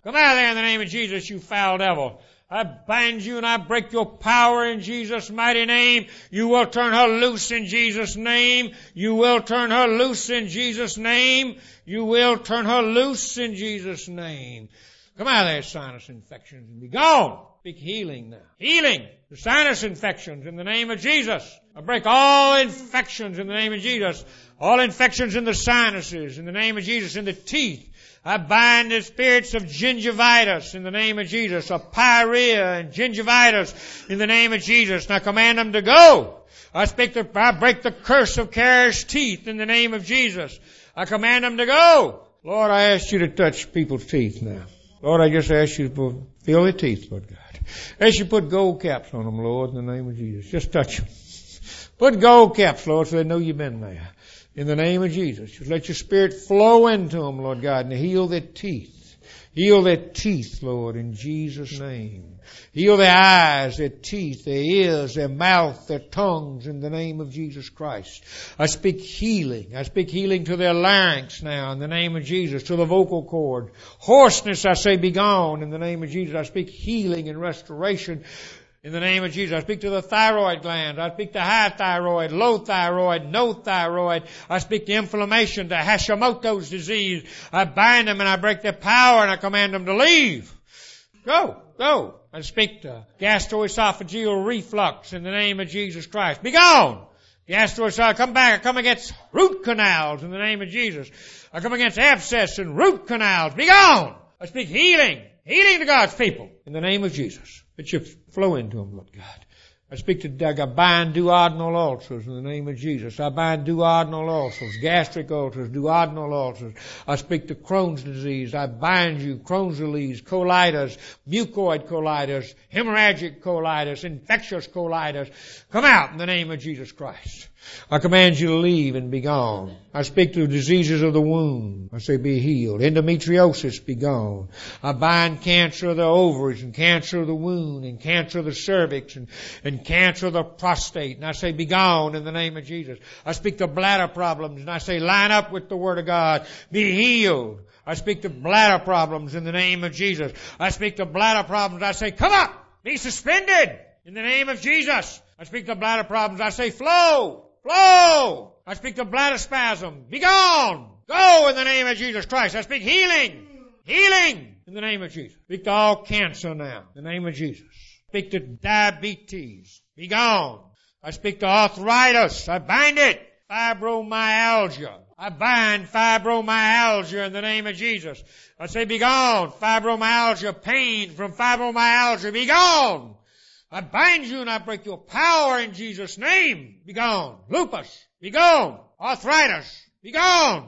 Come out of there in the name of Jesus, you foul devil. I bind you and I break your power in Jesus' mighty name. You will turn her loose in Jesus' name. You will turn her loose in Jesus' name. You will turn her loose in Jesus' name. Come out of there, sinus infections, and be gone. Speak healing now. Healing. The sinus infections in the name of Jesus. I break all infections in the name of Jesus. All infections in the sinuses in the name of Jesus. In the teeth. I bind the spirits of gingivitis in the name of Jesus, of pyorrhea and gingivitis in the name of Jesus. And I command them to go. I speak the, I break the curse of Carrier's teeth in the name of Jesus. I command them to go. Lord, I ask you to touch people's teeth now. Lord, I just ask you to feel their teeth, Lord God. I ask you to put gold caps on them, Lord, in the name of Jesus. Just touch them. Put gold caps, Lord, so they know you've been there. In the name of Jesus. Just let your Spirit flow into them, Lord God, and heal their teeth. Heal their teeth, Lord, in Jesus' name. Heal their eyes, their teeth, their ears, their mouth, their tongues, in the name of Jesus Christ. I speak healing. I speak healing to their larynx now, in the name of Jesus, to the vocal cord. Hoarseness, I say, be gone, in the name of Jesus. I speak healing and restoration. In the name of Jesus, I speak to the thyroid glands. I speak to high thyroid, low thyroid, no thyroid. I speak to inflammation, to Hashimoto's disease. I bind them and I break their power and I command them to leave. Go, go. I speak to gastroesophageal reflux in the name of Jesus Christ. Be gone. Gastroesophageal, come back. I come against root canals in the name of Jesus. I come against abscess and root canals. Be gone. I speak healing. Healing to God's people in the name of Jesus. It should flow into them, Lord God. I speak to, I bind duodenal ulcers in the name of Jesus. I bind duodenal ulcers, gastric ulcers, duodenal ulcers. I speak to Crohn's disease. I bind you, Crohn's disease, colitis, mucoid colitis, hemorrhagic colitis, infectious colitis. Come out in the name of Jesus Christ. I command you to leave and be gone. I speak to diseases of the womb. I say be healed. Endometriosis, be gone. I bind cancer of the ovaries and cancer of the womb and cancer of the cervix and, and cancer of the prostate. And I say be gone in the name of Jesus. I speak to bladder problems and I say line up with the Word of God. Be healed. I speak to bladder problems in the name of Jesus. I speak to bladder problems. I say come up. Be suspended in the name of Jesus. I speak to bladder problems. I say flow. Flow! I speak to bladder spasm. Be gone! Go in the name of Jesus Christ. I speak healing. Healing in the name of Jesus. Speak to all cancer now in the name of Jesus. Speak to diabetes. Be gone. I speak to arthritis. I bind it. Fibromyalgia. I bind fibromyalgia in the name of Jesus. I say be gone. Fibromyalgia, pain from fibromyalgia. Be gone. I bind you and I break your power in Jesus' name. Be gone. Lupus, be gone. Arthritis, be gone.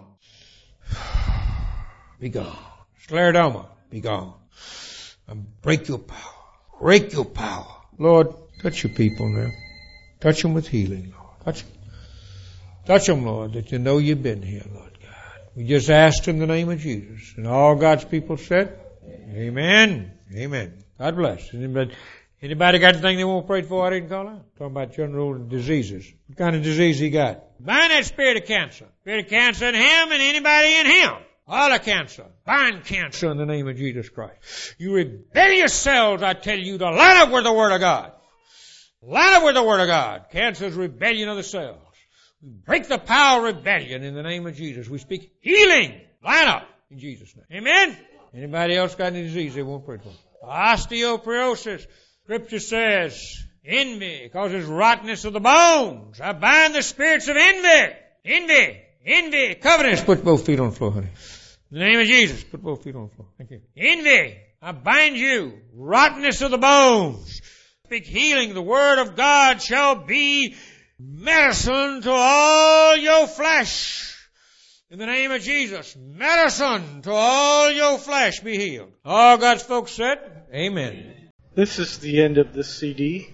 Be gone. Scleroderma, be gone. I break your power. Break your power. Lord, touch your people now. Touch them with healing, Lord. Touch them. Touch them, Lord, that you know you've been here, Lord God. We just asked in the name of Jesus. And all God's people said, amen. Amen. God bless. Anybody, Anybody got anything they want prayed for I didn't call out? Talking about general diseases. What kind of disease he got? Bind that spirit of cancer. Spirit of cancer in him and anybody in him. All of cancer. Bind cancer in the name of Jesus Christ. You rebellious cells, I tell you, to line up with the Word of God. Line up with the Word of God. Cancer is rebellion of the cells. We break the power of rebellion in the name of Jesus. We speak healing. Line up in Jesus' name. Amen? Anybody else got any disease they want prayed for? Osteoporosis. Scripture says, envy causes rottenness of the bones. I bind the spirits of envy. Envy. Envy. Covetous. Put both feet on the floor, honey. In the name of Jesus, put both feet on the floor. Thank you. Envy. I bind you. Rottenness of the bones. Speak healing. The Word of God shall be medicine to all your flesh. In the name of Jesus, medicine to all your flesh be healed. All God's folks said, amen. This is the end of this C D.